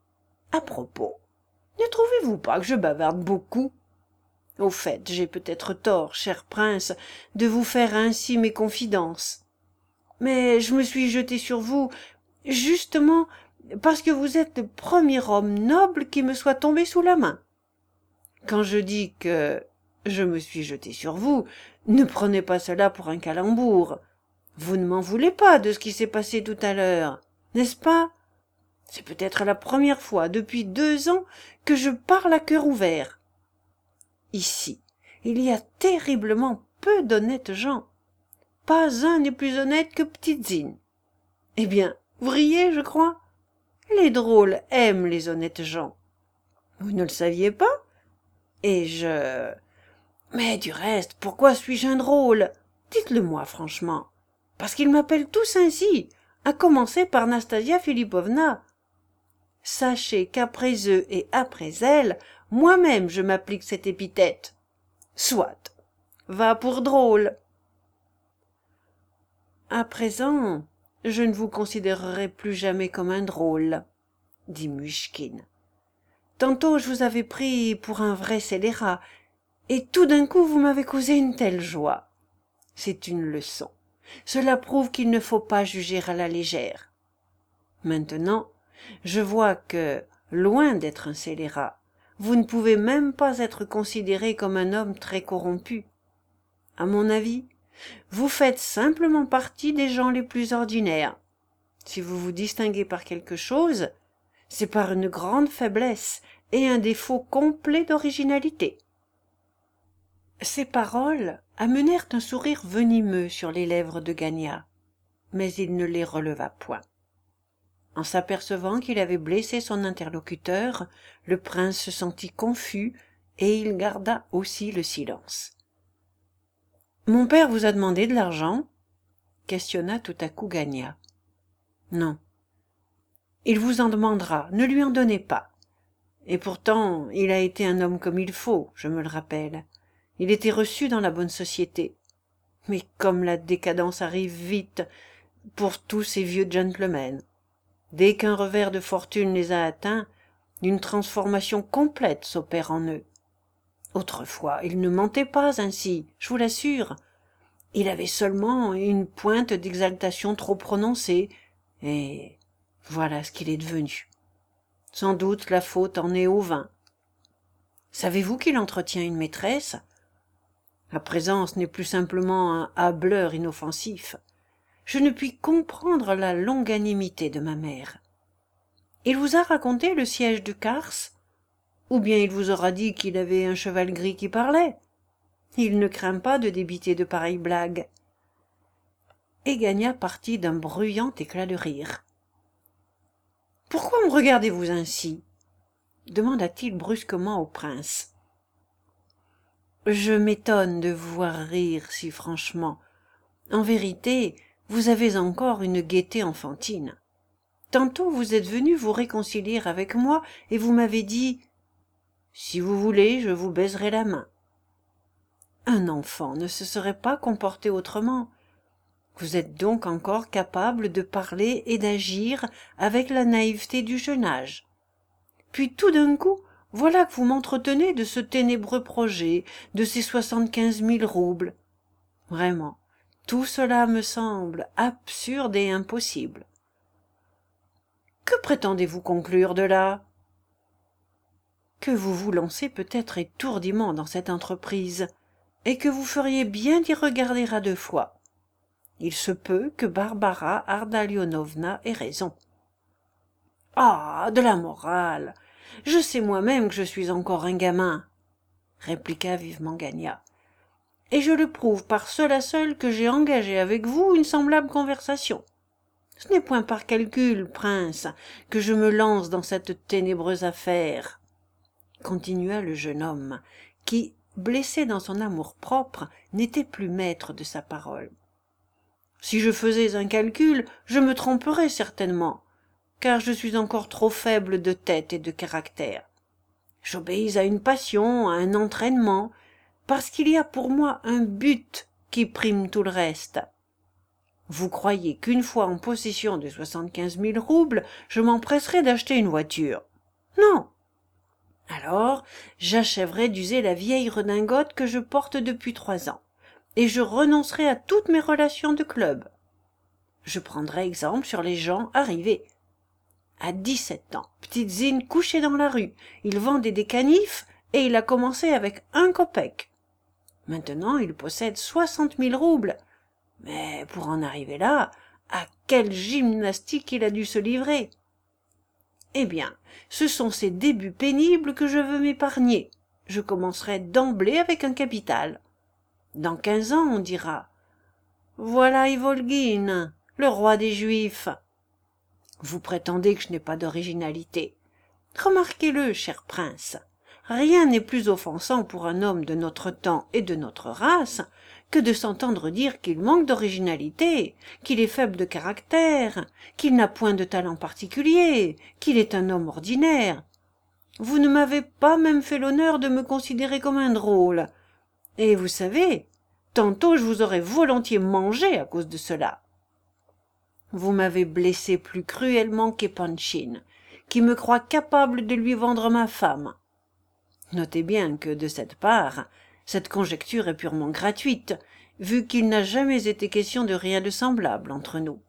À propos, ne trouvez-vous pas que je bavarde beaucoup? Au fait, j'ai peut-être tort, cher prince, de vous faire ainsi mes confidences. Mais je me suis jeté sur vous, justement, parce que vous êtes le premier homme noble qui me soit tombé sous la main. Quand je dis que je me suis jeté sur vous, ne prenez pas cela pour un calembour. Vous ne m'en voulez pas de ce qui s'est passé tout à l'heure, n'est-ce pas? C'est peut-être la première fois depuis 2 ans que je parle à cœur ouvert. Ici, il y a terriblement peu d'honnêtes gens. Pas un n'est plus honnête que Ptitsin. Eh bien, vous riez, je crois? Les drôles aiment les honnêtes gens. Vous ne le saviez pas? Et je... Mais du reste, pourquoi suis-je un drôle? Dites-le-moi franchement. Parce qu'ils m'appellent tous ainsi, à commencer par Nastasia Philippovna. Sachez qu'après eux et après elle, moi-même je m'applique cette épithète. Soit. Va pour drôle. À présent, je ne vous considérerai plus jamais comme un drôle, dit Muishkin. Tantôt je vous avais pris pour un vrai scélérat, et tout d'un coup vous m'avez causé une telle joie. C'est une leçon. Cela prouve qu'il ne faut pas juger à la légère. Maintenant, je vois que, loin d'être un scélérat, vous ne pouvez même pas être considéré comme un homme très corrompu. À mon avis, vous faites simplement partie des gens les plus ordinaires. Si vous vous distinguez par quelque chose, c'est par une grande faiblesse et un défaut complet d'originalité. Ces paroles amenèrent un sourire venimeux sur les lèvres de Gagnas, mais il ne les releva point. En s'apercevant qu'il avait blessé son interlocuteur, le prince se sentit confus et il garda aussi le silence. « Mon père vous a demandé de l'argent ?» questionna tout à coup Gagna. « Non. »« Il vous en demandera, ne lui en donnez pas. Et pourtant, il a été un homme comme il faut, je me le rappelle. Il était reçu dans la bonne société. Mais comme la décadence arrive vite pour tous ces vieux gentlemen. Dès qu'un revers de fortune les a atteints, une transformation complète s'opère en eux. Autrefois, il ne mentait pas ainsi, je vous l'assure. Il avait seulement une pointe d'exaltation trop prononcée, et voilà ce qu'il est devenu. Sans doute la faute en est au vin. Savez-vous qu'il entretient une maîtresse? À présent, ce n'est plus simplement un hâbleur inoffensif. Je ne puis comprendre la longanimité de ma mère. Il vous a raconté le siège de Kars? Ou bien il vous aura dit qu'il avait un cheval gris qui parlait? Il ne craint pas de débiter de pareilles blagues. » Et Gagna partit d'un bruyant éclat de rire. « Pourquoi me regardez-vous ainsi ?» demanda-t-il brusquement au prince. « Je m'étonne de vous voir rire si franchement. En vérité, vous avez encore une gaieté enfantine. Tantôt vous êtes venu vous réconcilier avec moi et vous m'avez dit « Si vous voulez, je vous baiserai la main. » Un enfant ne se serait pas comporté autrement. Vous êtes donc encore capable de parler et d'agir avec la naïveté du jeune âge. Puis tout d'un coup, voilà que vous m'entretenez de ce ténébreux projet, de ces 75 000 roubles. Vraiment, tout cela me semble absurde et impossible. Que prétendez-vous conclure de là? Que vous vous lancez peut-être étourdiment dans cette entreprise, et que vous feriez bien d'y regarder à deux fois. Il se peut que Barbara Ardalionovna ait raison. « Ah, de la morale! Je sais moi-même que je suis encore un gamin, » répliqua vivement Gagna. « Et je le prouve par cela seul que j'ai engagé avec vous une semblable conversation. Ce n'est point par calcul, prince, que je me lance dans cette ténébreuse affaire, » continua le jeune homme, qui, blessé dans son amour-propre, n'était plus maître de sa parole. « Si je faisais un calcul, je me tromperais certainement, car je suis encore trop faible de tête et de caractère. J'obéis à une passion, à un entraînement, parce qu'il y a pour moi un but qui prime tout le reste. Vous croyez qu'une fois en possession de 75 000 roubles, je m'empresserai d'acheter une voiture? Non. Alors, j'achèverai d'user la vieille redingote que je porte depuis 3 ans, et je renoncerai à toutes mes relations de club. Je prendrai exemple sur les gens arrivés. À 17 ans, petite Zine couchée dans la rue, il vendait des canifs et il a commencé avec 1 kopek. Maintenant, il possède 60 000 roubles. Mais pour en arriver là, à quelle gymnastique il a dû se livrer! Eh bien, ce sont ces débuts pénibles que je veux m'épargner. Je commencerai d'emblée avec un capital. Dans 15 ans, on dira « Voilà Ivolgine, le roi des Juifs. » Vous prétendez que je n'ai pas d'originalité. Remarquez-le, cher prince, rien n'est plus offensant pour un homme de notre temps et de notre race que de s'entendre dire qu'il manque d'originalité, qu'il est faible de caractère, qu'il n'a point de talent particulier, qu'il est un homme ordinaire. Vous ne m'avez pas même fait l'honneur de me considérer comme un drôle. Et vous savez, tantôt je vous aurais volontiers mangé à cause de cela. Vous m'avez blessé plus cruellement qu'Epanchin, qui me croit capable de lui vendre ma femme. Notez bien que, de cette part, cette conjecture est purement gratuite, vu qu'il n'a jamais été question de rien de semblable entre nous.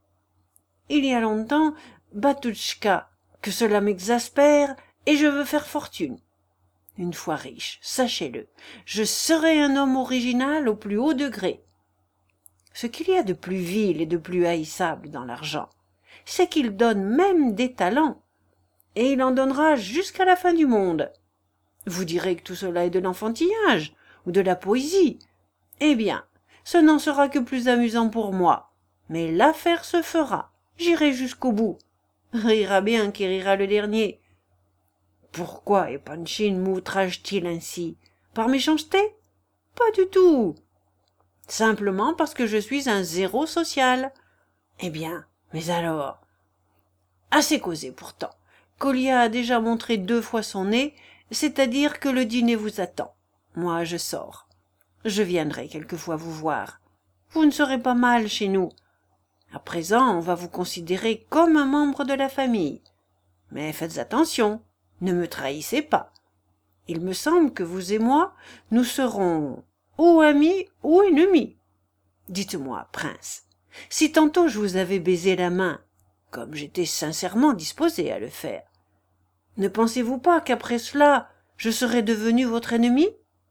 Il y a longtemps, Batouchka, que cela m'exaspère, et je veux faire fortune. Une fois riche, sachez-le, je serai un homme original au plus haut degré. Ce qu'il y a de plus vil et de plus haïssable dans l'argent, c'est qu'il donne même des talents, et il en donnera jusqu'à la fin du monde. Vous direz que tout cela est de l'enfantillage, ou de la poésie. Eh bien, ce n'en sera que plus amusant pour moi. Mais l'affaire se fera, j'irai jusqu'au bout. Rira bien qui rira le dernier. Pourquoi Epanchin m'outrage-t-il ainsi? Par méchanceté? Pas du tout. Simplement parce que je suis un zéro social. Eh bien, mais alors? Assez causé pourtant. Colia a déjà montré 2 fois son nez, c'est-à-dire que le dîner vous attend. Moi, je sors. Je viendrai quelquefois vous voir. Vous ne serez pas mal chez nous. À présent, on va vous considérer comme un membre de la famille. Mais faites attention, ne me trahissez pas. Il me semble que vous et moi, nous serons ou amis ou ennemis. Dites-moi, prince, si tantôt je vous avais baisé la main, comme j'étais sincèrement disposé à le faire, ne pensez-vous pas qu'après cela, je serais devenu votre ennemi?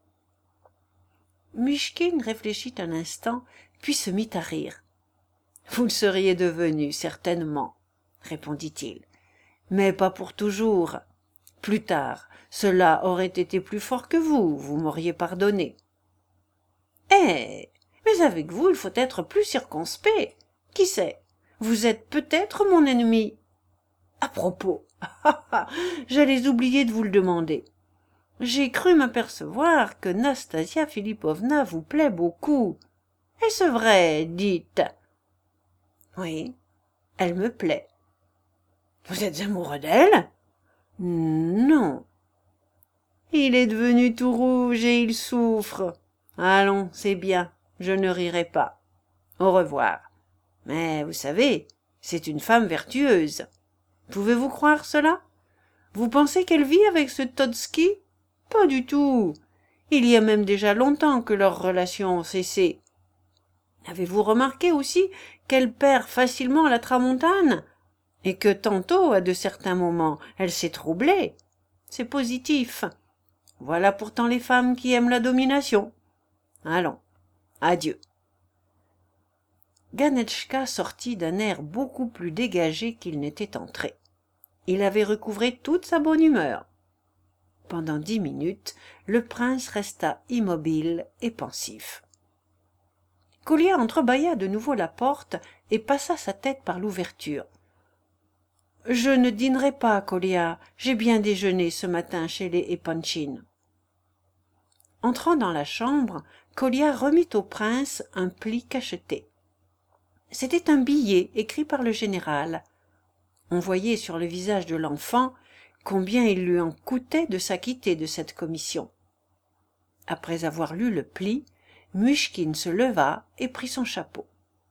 Muishkin réfléchit un instant, puis se mit à rire. Vous le seriez devenu, certainement, répondit-il, mais pas pour toujours. Plus tard, cela aurait été plus fort que vous m'auriez pardonné. Eh, mais avec vous, il faut être plus circonspect. Qui sait, vous êtes peut-être mon ennemi. À propos, j'allais oublier de vous le demander. J'ai cru m'apercevoir que Nastasia Philippovna vous plaît beaucoup. Est-ce vrai, dites? Oui, elle me plaît. Vous êtes amoureux d'elle? Non. Il est devenu tout rouge et il souffre. Allons, c'est bien, je ne rirai pas. Au revoir. Mais vous savez, c'est une femme vertueuse. Pouvez-vous croire cela? Vous pensez qu'elle vit avec ce Totski? Pas du tout. Il y a même déjà longtemps que leurs relations ont cessé. Avez-vous remarqué aussi qu'elle perd facilement la tramontane et que tantôt, à de certains moments, elle s'est troublée? C'est positif. Voilà pourtant les femmes qui aiment la domination. Allons, adieu. Ganetchka sortit d'un air beaucoup plus dégagé qu'il n'était entré. Il avait recouvré toute sa bonne humeur. Pendant 10 minutes, le prince resta immobile et pensif. Colia entrebâilla de nouveau la porte et passa sa tête par l'ouverture. « Je ne dînerai pas, Colia. J'ai bien déjeuné ce matin chez les Epanchin. » Entrant dans la chambre, Colia remit au prince un pli cacheté. C'était un billet écrit par le général. On voyait sur le visage de l'enfant combien il lui en coûtait de s'acquitter de cette commission. Après avoir lu le pli, Muishkin se leva et prit son chapeau.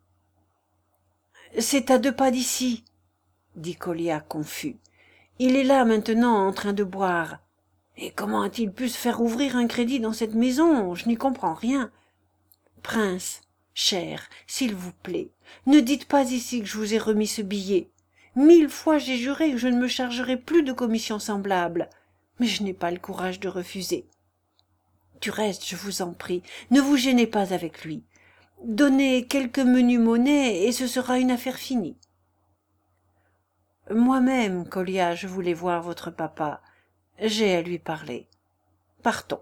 « C'est à 2 pas d'ici, » dit Colia confus. « Il est là maintenant en train de boire. Et comment a-t-il pu se faire ouvrir un crédit dans cette maison? Je n'y comprends rien. Prince, cher, s'il vous plaît, ne dites pas ici que je vous ai remis ce billet. 1000 fois j'ai juré que je ne me chargerai plus de commissions semblables, mais je n'ai pas le courage de refuser. Du reste, je vous en prie, ne vous gênez pas avec lui. Donnez quelques menus monnaies et ce sera une affaire finie. Moi-même, Colia, je voulais voir votre papa. J'ai à lui parler. Partons.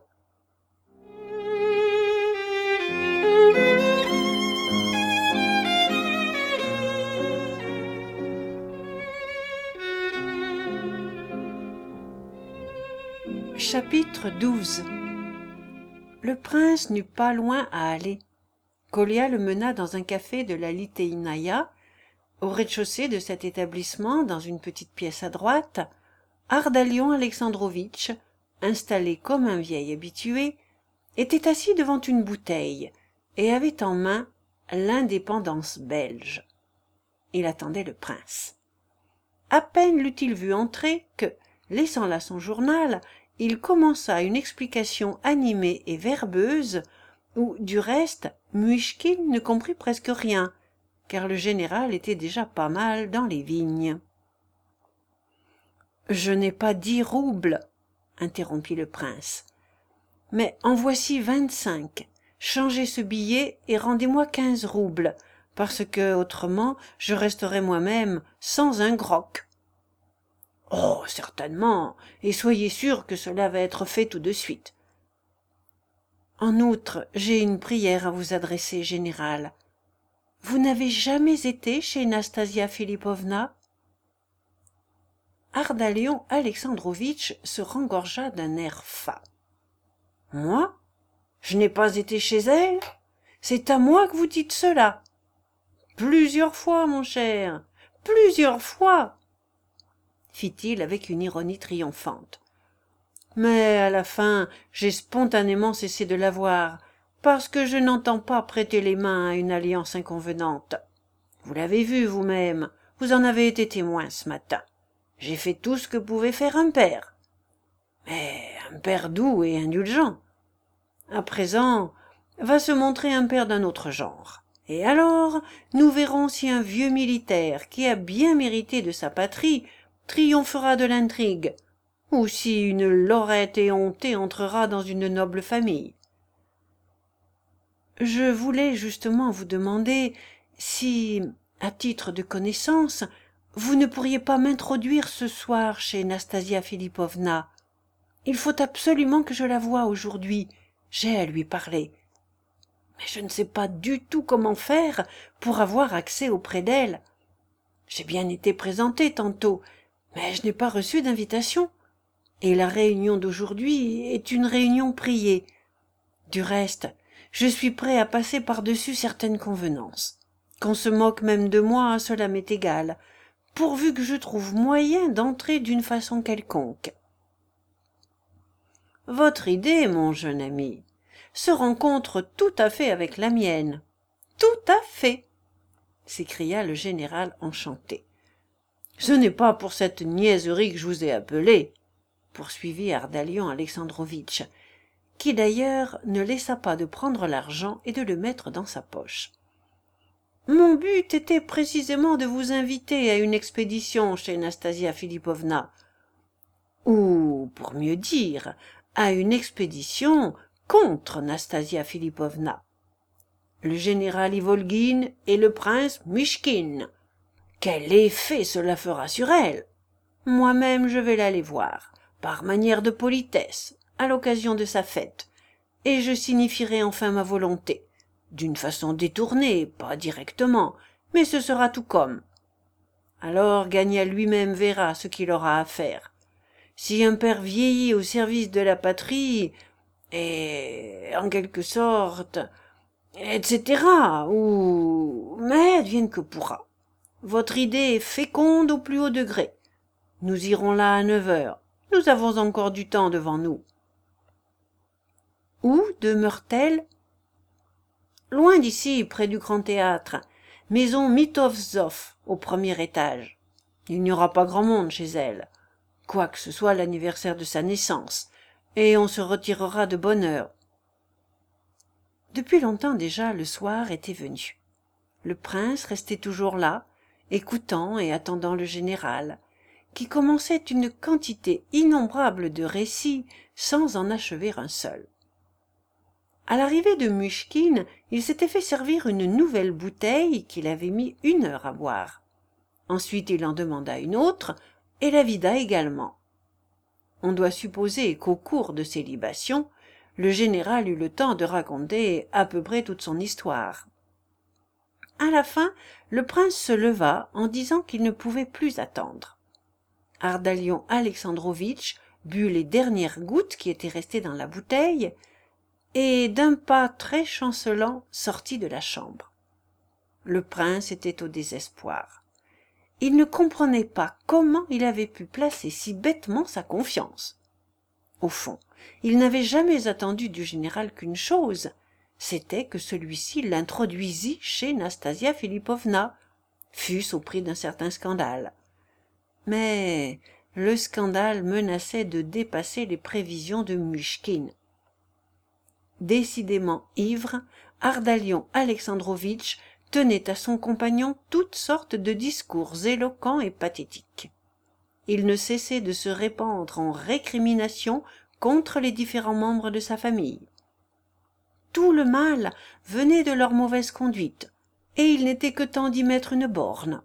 Chapitre 12. Le prince n'eut pas loin à aller. Colia le mena dans un café de la Liteinaya. Au rez-de-chaussée de cet établissement, dans une petite pièce à droite, Ardalion Alexandrovitch, installé comme un vieil habitué, était assis devant une bouteille et avait en main l'indépendance belge. Il attendait le prince. À peine l'eut-il vu entrer que, laissant là son journal, il commença une explication animée et verbeuse où, du reste, Muishkin ne comprit presque rien, car le général était déjà pas mal dans les vignes. « Je n'ai pas 10 roubles, interrompit le prince. « Mais en voici 25. Changez ce billet et rendez-moi 15 roubles, parce que, autrement, je resterai moi-même sans un groc. » « Oh, certainement, et soyez sûr que cela va être fait tout de suite. En outre, j'ai une prière à vous adresser, général. Vous n'avez jamais été chez Nastasia Philippovna ? Ardalion Alexandrovitch se rengorgea d'un air fat. « Moi? Je n'ai pas été chez elle? C'est à moi que vous dites cela. Plusieurs fois, mon cher, plusieurs fois, fit-il avec une ironie triomphante. Mais à la fin, j'ai spontanément cessé de la voir, parce que je n'entends pas prêter les mains à une alliance inconvenante. Vous l'avez vu vous-même, vous en avez été témoin ce matin. J'ai fait tout ce que pouvait faire un père. Mais un père doux et indulgent. À présent, va se montrer un père d'un autre genre. Et alors, nous verrons si un vieux militaire qui a bien mérité de sa patrie triomphera de l'intrigue, ou si une lorette éhontée entrera dans une noble famille. Je voulais justement vous demander si, à titre de connaissance, vous ne pourriez pas m'introduire ce soir chez Nastasia Philippovna. Il faut absolument que je la voie aujourd'hui. J'ai à lui parler. Mais je ne sais pas du tout comment faire pour avoir accès auprès d'elle. J'ai bien été présenté tantôt, mais je n'ai pas reçu d'invitation. Et la réunion d'aujourd'hui est une réunion priée. Du reste, je suis prêt à passer par-dessus certaines convenances. Qu'on se moque même de moi, cela m'est égal, pourvu que je trouve moyen d'entrer d'une façon quelconque. Votre idée, mon jeune ami, se rencontre tout à fait avec la mienne. Tout à fait, s'écria le général enchanté. Ce n'est pas pour cette niaiserie que je vous ai appelé, poursuivit Ardalion Alexandrovitch, qui d'ailleurs ne laissa pas de prendre l'argent et de le mettre dans sa poche. Mon but était précisément de vous inviter à une expédition chez Nastasia Philippovna, ou, pour mieux dire, à une expédition contre Nastasia Philippovna. Le général Ivolgine et le prince Mychkine. Quel effet cela fera sur elle! Moi-même je vais l'aller voir, par manière de politesse, à l'occasion de sa fête, et je signifierai enfin ma volonté, d'une façon détournée, pas directement, mais ce sera tout comme. Alors Gagna lui-même verra ce qu'il aura à faire. Si un père vieillit au service de la patrie, et en quelque sorte, etc., ou... mais advienne que pourra. Votre idée est féconde au plus haut degré. Nous irons là à 9 heures. Nous avons encore du temps devant nous. Où demeure-t-elle? Loin d'ici, près du Grand Théâtre, maison Mitovzov, au premier étage. Il n'y aura pas grand monde chez elle, quoique ce soit l'anniversaire de sa naissance, et on se retirera de bonne heure. Depuis longtemps déjà, le soir était venu. Le prince restait toujours là, écoutant et attendant le général, qui commençait une quantité innombrable de récits sans en achever un seul. À l'arrivée de Mychkine, il s'était fait servir une nouvelle bouteille qu'il avait mis 1 heure à boire. Ensuite il en demanda une autre, et la vida également. On doit supposer qu'au cours de ces libations, le général eut le temps de raconter à peu près toute son histoire. À la fin, le prince se leva en disant qu'il ne pouvait plus attendre. Ardalion Alexandrovitch but les dernières gouttes qui étaient restées dans la bouteille, et d'un pas très chancelant sortit de la chambre. Le prince était au désespoir. Il ne comprenait pas comment il avait pu placer si bêtement sa confiance. Au fond, il n'avait jamais attendu du général qu'une chose, c'était que celui-ci l'introduisît chez Nastasia Philippovna, fût-ce au prix d'un certain scandale. Mais le scandale menaçait de dépasser les prévisions de Mychkine. Décidément ivre, Ardalion Alexandrovitch tenait à son compagnon toutes sortes de discours éloquents et pathétiques. Il ne cessait de se répandre en récriminations contre les différents membres de sa famille. Tout le mal venait de leur mauvaise conduite, et il n'était que temps d'y mettre une borne.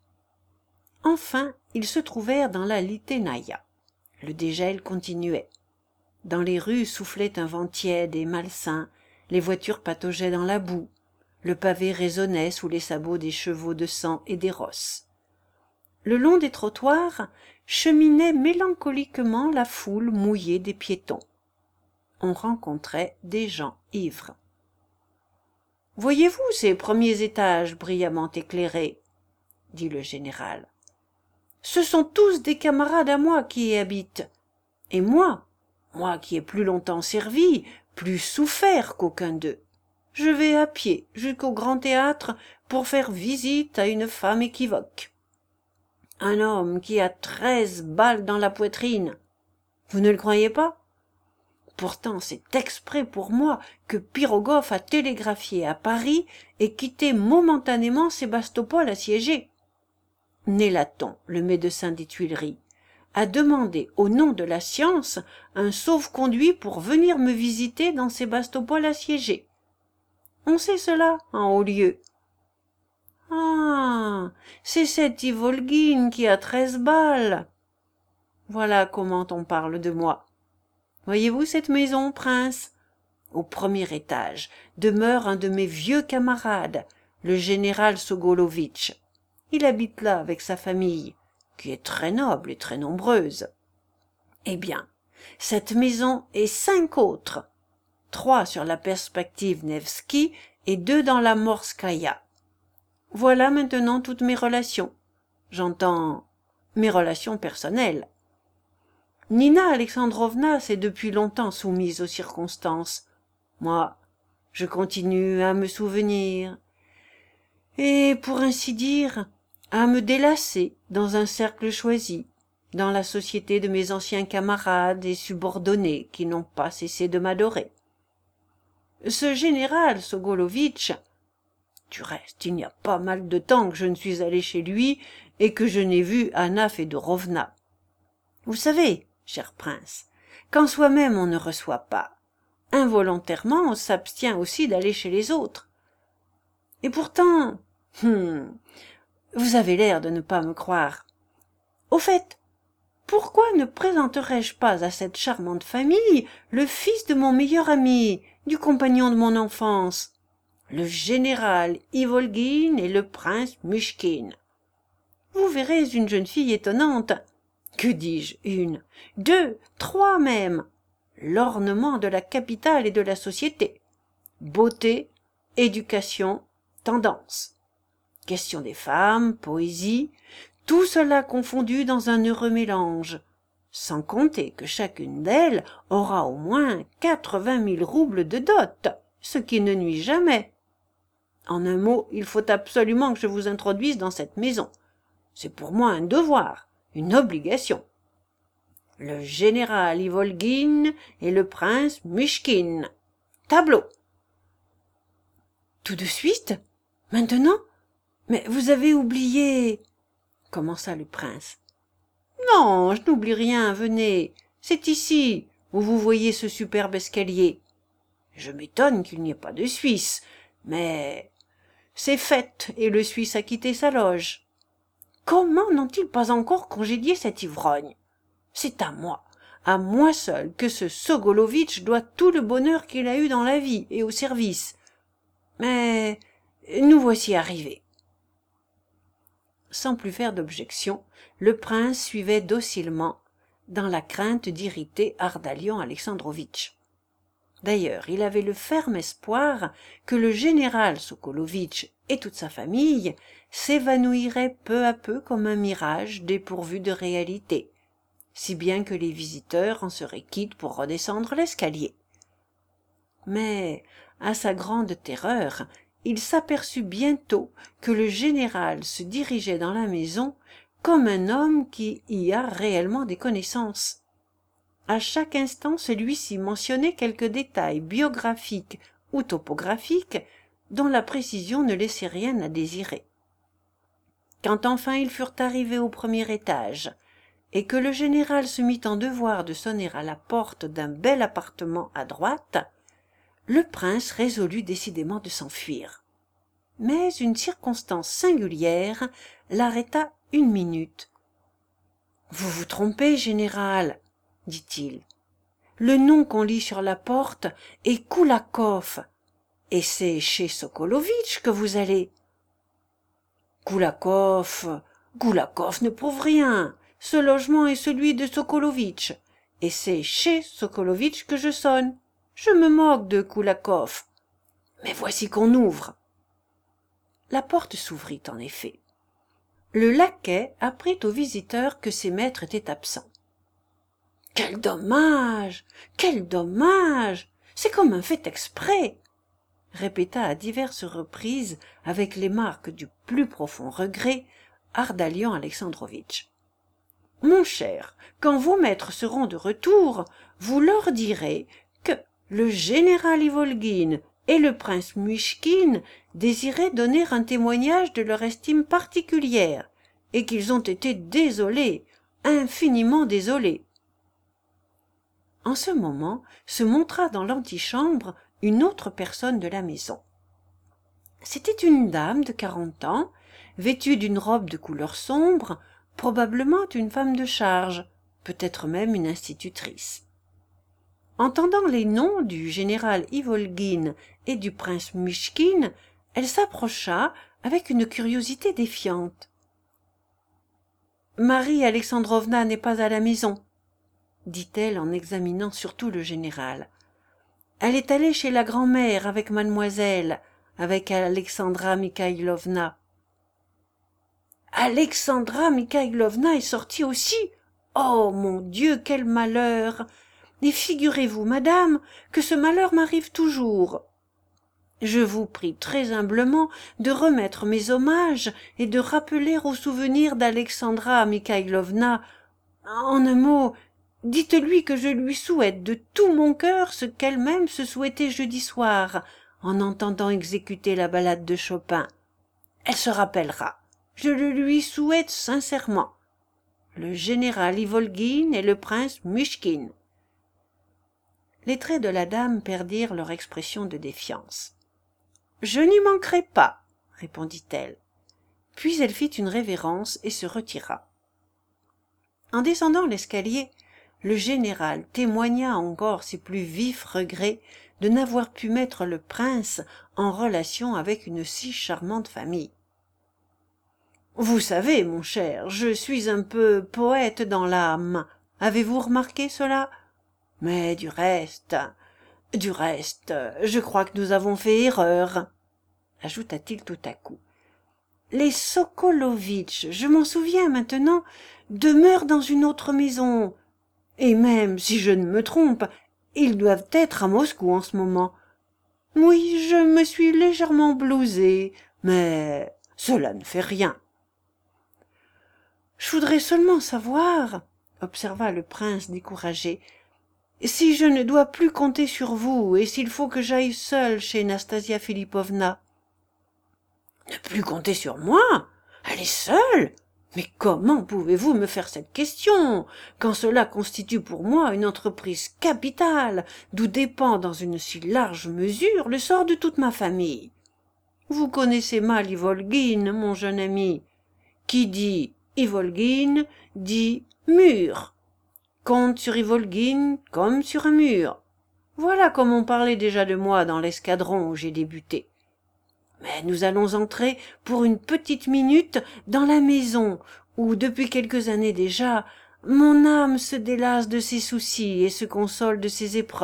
Enfin, ils se trouvèrent dans la Litenaïa. Le dégel continuait. Dans les rues soufflait un vent tiède et malsain, les voitures pataugeaient dans la boue, le pavé résonnait sous les sabots des chevaux de sang et des rosses. Le long des trottoirs, cheminait mélancoliquement la foule mouillée des piétons. On rencontrait des gens ivres. « Voyez-vous ces premiers étages brillamment éclairés ?» dit le général. « Ce sont tous des camarades à moi qui y habitent. Et moi qui ai plus longtemps servi, plus souffert qu'aucun d'eux. Je vais à pied jusqu'au Grand Théâtre pour faire visite à une femme équivoque. Un homme qui a 13 balles dans la poitrine. Vous ne le croyez pas? Pourtant, c'est exprès pour moi que Pirogoff a télégraphié à Paris et quitté momentanément Sébastopol assiégé. Nélaton, le médecin des Tuileries, a demandé au nom de la science un sauve-conduit pour venir me visiter dans Sébastopol assiégé. On sait cela en haut lieu. Ah, c'est cette Ivolguine qui a 13 balles. Voilà comment on parle de moi. Voyez-vous cette maison, prince? Au premier étage demeure un de mes vieux camarades, le général Sogolovitch. Il habite là avec sa famille, qui est très noble et très nombreuse. Eh bien, cette maison et 5 autres, 3 sur la perspective Nevski et 2 dans la Morskaya. Voilà maintenant toutes mes relations. J'entends mes relations personnelles. Nina Alexandrovna s'est depuis longtemps soumise aux circonstances. Moi, je continue à me souvenir et, pour ainsi dire, à me délasser dans un cercle choisi, dans la société de mes anciens camarades et subordonnés qui n'ont pas cessé de m'adorer. Ce général Sogolovitch, du reste, il n'y a pas mal de temps que je ne suis allé chez lui et que je n'ai vu Anna Fedorovna. Vous savez, cher prince, quand soi-même on ne reçoit pas, involontairement on s'abstient aussi d'aller chez les autres. Et pourtant, vous avez l'air de ne pas me croire. Au fait, pourquoi ne présenterais-je pas à cette charmante famille le fils de mon meilleur ami, du compagnon de mon enfance, le général Ivolguine et le prince Muchkine? Vous verrez une jeune fille étonnante. Que dis-je, 1, 2, 3 même, l'ornement de la capitale et de la société. Beauté, éducation, tendance. Question des femmes, poésie, tout cela confondu dans un heureux mélange, sans compter que chacune d'elles aura au moins 80 000 roubles de dot, ce qui ne nuit jamais. En un mot, il faut absolument que je vous introduise dans cette maison. C'est pour moi un devoir, une obligation. Le général Ivolguine et le prince Muchkine. Tableau. Tout de suite? Maintenant? Mais vous avez oublié... commença le prince. Non, je n'oublie rien, venez. C'est ici, où vous voyez ce superbe escalier. Je m'étonne qu'il n'y ait pas de Suisse, mais c'est fête et le Suisse a quitté sa loge. Comment n'ont-ils pas encore congédié cet ivrogne? C'est à moi seul, que ce Sogolovitch doit tout le bonheur qu'il a eu dans la vie et au service. Mais nous voici arrivés. Sans plus faire d'objection, le prince suivait docilement, dans la crainte d'irriter Ardalian Alexandrovitch. D'ailleurs, il avait le ferme espoir que le général Sokolovitch et toute sa famille s'évanouiraient peu à peu comme un mirage dépourvu de réalité, si bien que les visiteurs en seraient quittes pour redescendre l'escalier. Mais, à sa grande terreur, il s'aperçut bientôt que le général se dirigeait dans la maison comme un homme qui y a réellement des connaissances. À chaque instant, celui-ci mentionnait quelques détails biographiques ou topographiques dont la précision ne laissait rien à désirer. Quand enfin ils furent arrivés au premier étage, et que le général se mit en devoir de sonner à la porte d'un bel appartement à droite, le prince résolut décidément de s'enfuir. Mais une circonstance singulière l'arrêta 1 minute. « Vous vous trompez, général, » dit-il. « Le nom qu'on lit sur la porte est Koulakov, et c'est chez Sokolovitch que vous allez. » Koulakov ne prouve rien, Ce logement est celui de Sokolovitch, et c'est chez Sokolovitch que je sonne. Je me moque de Koulakov. Mais voici qu'on ouvre. » La porte s'ouvrit en effet. Le laquais apprit au visiteur que ses maîtres étaient absents. « Quel dommage! Quel dommage! C'est comme un fait exprès !» répéta à diverses reprises, avec les marques du plus profond regret, Ardalian Alexandrovitch. « Mon cher, quand vos maîtres seront de retour, vous leur direz que le général Ivolgine et le prince Muishkin désiraient donner un témoignage de leur estime particulière, et qu'ils ont été désolés, infiniment désolés. » En ce moment se montra dans l'antichambre une autre personne de la maison. C'était une dame de 40 ans, vêtue d'une robe de couleur sombre, probablement une femme de charge, peut-être même une institutrice. Entendant les noms du général Ivolgine et du prince Muishkin, elle s'approcha avec une curiosité défiante. « Marie Alexandrovna n'est pas à la maison, » dit-elle en examinant surtout le général. « Elle est allée chez la grand-mère avec mademoiselle, avec Alexandra Mikhaïlovna. »« Alexandra Mikhaïlovna est sortie aussi ? Oh, mon Dieu, quel malheur ! Et figurez-vous, madame, que ce malheur m'arrive toujours. Je vous prie très humblement de remettre mes hommages et de rappeler au souvenir d'Alexandra Mikhaïlovna. En un mot, dites-lui que je lui souhaite de tout mon cœur ce qu'elle-même se souhaitait jeudi soir, en entendant exécuter la ballade de Chopin. Elle se rappellera. Je le lui souhaite sincèrement. Le général Ivolgine et le prince Muishkin. » Les traits de la dame perdirent leur expression de défiance. « Je n'y manquerai pas, » répondit-elle. Puis elle fit une révérence et se retira. En descendant l'escalier, le général témoigna encore ses plus vifs regrets de n'avoir pu mettre le prince en relation avec une si charmante famille. « Vous savez, mon cher, je suis un peu poète dans l'âme. Avez-vous remarqué cela ? Mais du reste, je crois que nous avons fait erreur, » ajouta-t-il tout à coup. « Les Sokolovitch, je m'en souviens maintenant, demeurent dans une autre maison, et même, si je ne me trompe, ils doivent être à Moscou en ce moment. Oui, je me suis légèrement blousé, mais cela ne fait rien. »« Je voudrais seulement savoir, » observa le prince découragé, « si je ne dois plus compter sur vous et s'il faut que j'aille seul chez Nastasia Philippovna. »« Ne plus compter sur moi ? Aller seule ? Mais comment pouvez-vous me faire cette question, quand cela constitue pour moi une entreprise capitale, d'où dépend dans une si large mesure le sort de toute ma famille ? Vous connaissez mal Ivolgine, mon jeune ami. Qui dit Ivolgine dit mur. Compte sur Ivolgine comme sur un mur. Voilà comme on parlait déjà de moi dans l'escadron où j'ai débuté. Mais nous allons entrer pour une petite minute dans la maison où, depuis quelques années déjà, mon âme se délasse de ses soucis et se console de ses épreuves. »«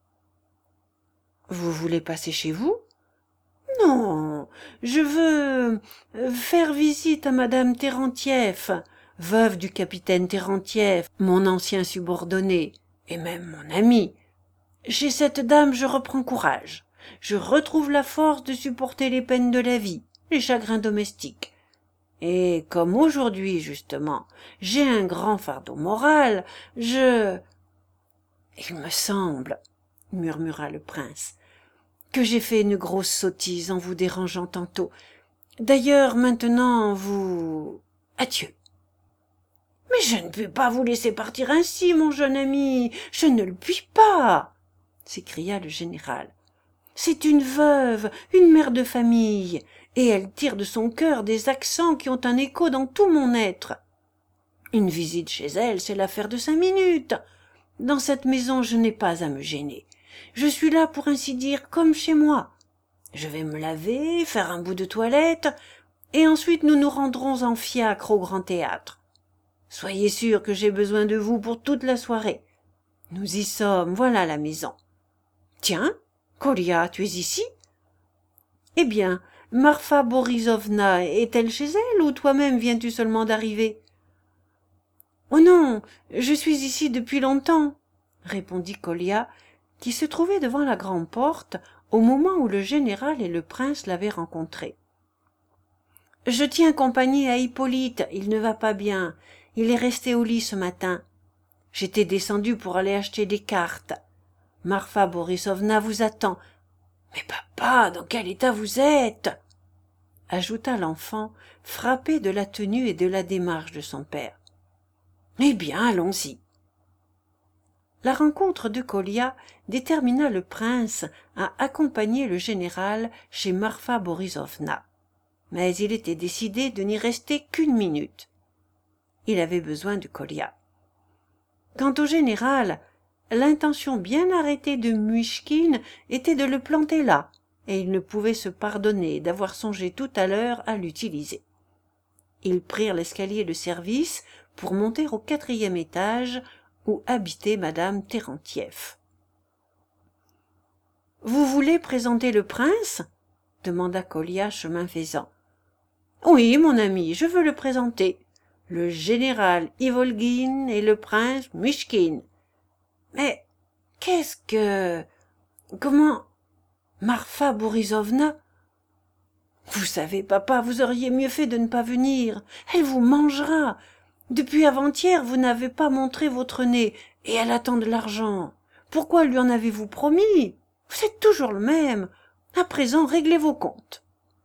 Vous voulez passer chez vous ? » ?»« Non, je veux faire visite à madame Terentiev, veuve du capitaine Terentiev, mon ancien subordonné, et même mon ami. Chez cette dame je reprends courage. Je retrouve la force de supporter les peines de la vie, les chagrins domestiques. Et comme aujourd'hui, justement, j'ai un grand fardeau moral, il me semble, murmura le prince, que j'ai fait une grosse sottise en vous dérangeant tantôt. D'ailleurs, maintenant, Adieu. »« Mais je ne puis pas vous laisser partir ainsi, mon jeune ami, je ne le puis pas, » s'écria le général. « C'est une veuve, une mère de famille, et elle tire de son cœur des accents qui ont un écho dans tout mon être. Une visite chez elle, c'est l'affaire de 5 minutes. Dans cette maison, je n'ai pas à me gêner. Je suis là, pour ainsi dire, comme chez moi. Je vais me laver, faire un bout de toilette, et ensuite nous nous rendrons en fiacre au Grand Théâtre. Soyez sûr que j'ai besoin de vous pour toute la soirée. Nous y sommes, voilà la maison. Tiens, Kolya, tu es ici? Eh bien, Marfa Borisovna est-elle chez elle ou toi-même viens-tu seulement d'arriver? Oh non, je suis ici depuis longtemps, répondit Kolya, qui se trouvait devant la grande porte au moment où le général et le prince l'avaient rencontré. Je tiens compagnie à Hippolyte, il ne va pas bien, il est resté au lit ce matin. J'étais descendu pour aller acheter des cartes. Marfa Borisovna vous attend. Mais papa, dans quel état vous êtes? Ajouta l'enfant, frappé de la tenue et de la démarche de son père. Eh bien, allons-y. La rencontre de Kolya détermina le prince à accompagner le général chez Marfa Borisovna. Mais il était décidé de n'y rester qu'une minute. Il avait besoin de Kolya. Quant au général, l'intention bien arrêtée de Muishkin était de le planter là, et il ne pouvait se pardonner d'avoir songé tout à l'heure à l'utiliser. Ils prirent l'escalier de service pour monter au 4e étage où habitait madame Terentiev. « Vous voulez présenter le prince ?» demanda Kolya chemin faisant. « Oui, mon ami, je veux le présenter. Le général Ivolgine et le prince Muishkin. »« Mais qu'est-ce que... Comment... Marfa Borisovna ?»« Vous savez, papa, vous auriez mieux fait de ne pas venir. Elle vous mangera. Depuis avant-hier, vous n'avez pas montré votre nez, et elle attend de l'argent. Pourquoi lui en avez-vous promis? Vous êtes toujours le même. À présent, réglez vos comptes. »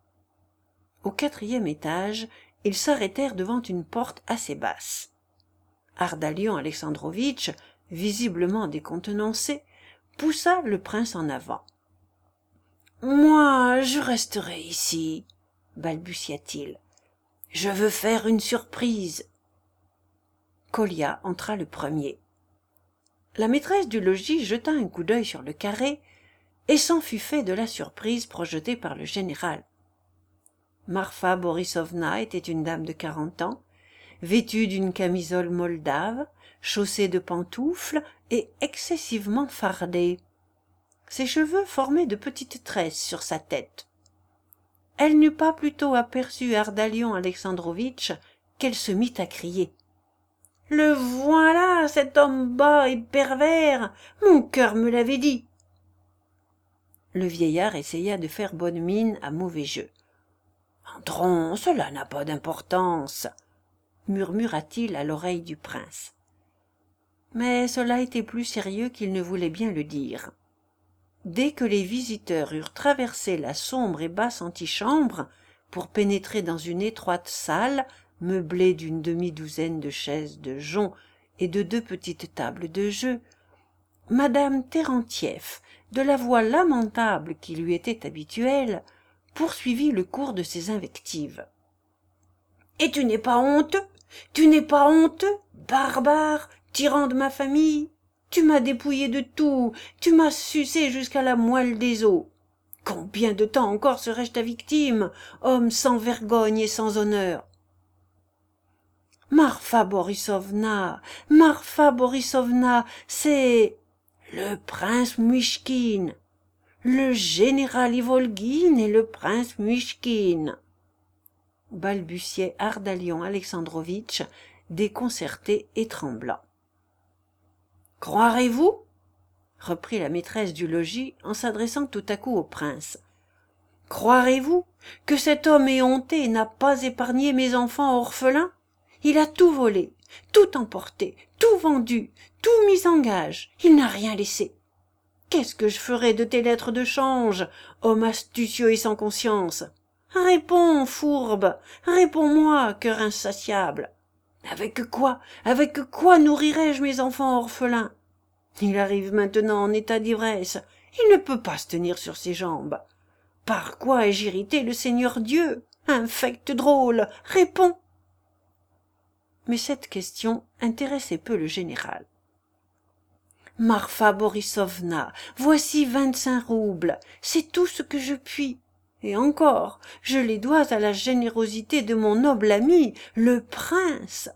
Au 4e étage, ils s'arrêtèrent devant une porte assez basse. Ardalion Alexandrovitch, visiblement décontenancé, poussa le prince en avant. « Moi, je resterai ici, » balbutia-t-il. « Je veux faire une surprise. » Kolya entra le premier. La maîtresse du logis jeta un coup d'œil sur le carré et s'en fut fait de la surprise projetée par le général. Marfa Borisovna était une dame de 40 ans, vêtue d'une camisole moldave, chaussée de pantoufles et excessivement fardée. Ses cheveux formaient de petites tresses sur sa tête. Elle n'eut pas plutôt aperçu Ardalion Alexandrovitch qu'elle se mit à crier. « Le voilà, cet homme bas et pervers! Mon cœur me l'avait dit !» Le vieillard essaya de faire bonne mine à mauvais jeu. « Entrons, cela n'a pas d'importance, » murmura-t-il à l'oreille du prince. Mais cela était plus sérieux qu'il ne voulait bien le dire. Dès que les visiteurs eurent traversé la sombre et basse antichambre pour pénétrer dans une étroite salle meublée d'une demi-douzaine de chaises de jonc et de 2 petites tables de jeu, madame Terentiev, de la voix lamentable qui lui était habituelle, poursuivit le cours de ses invectives. « Et tu n'es pas honteux? Tu n'es pas honteux, barbare, tyran de ma famille? Tu m'as dépouillé de tout, tu m'as sucé jusqu'à la moelle des os. Combien de temps encore serai-je ta victime, homme sans vergogne et sans honneur? » « Marfa Borisovna, c'est le prince Muishkin, le général Ivolgine et le prince Muishkin, » balbutiait Ardalion Alexandrovitch, déconcerté et tremblant. « Croirez-vous, » reprit la maîtresse du logis en s'adressant tout à coup au prince, « croirez-vous que cet homme éhonté n'a pas épargné mes enfants orphelins? Il a tout volé, tout emporté, tout vendu, tout mis en gage, il n'a rien laissé. Qu'est-ce que je ferais de tes lettres de change, homme astucieux et sans conscience? Réponds, fourbe, réponds-moi, cœur insatiable. Avec quoi nourrirais-je mes enfants orphelins? Il arrive maintenant en état d'ivresse, il ne peut pas se tenir sur ses jambes. Par quoi ai-je irrité le Seigneur Dieu? Infect drôle, réponds. » Mais cette question intéressait peu le général. « Marfa Borisovna, voici 25 roubles, c'est tout ce que je puis. Et encore, je les dois à la générosité de mon noble ami, le prince.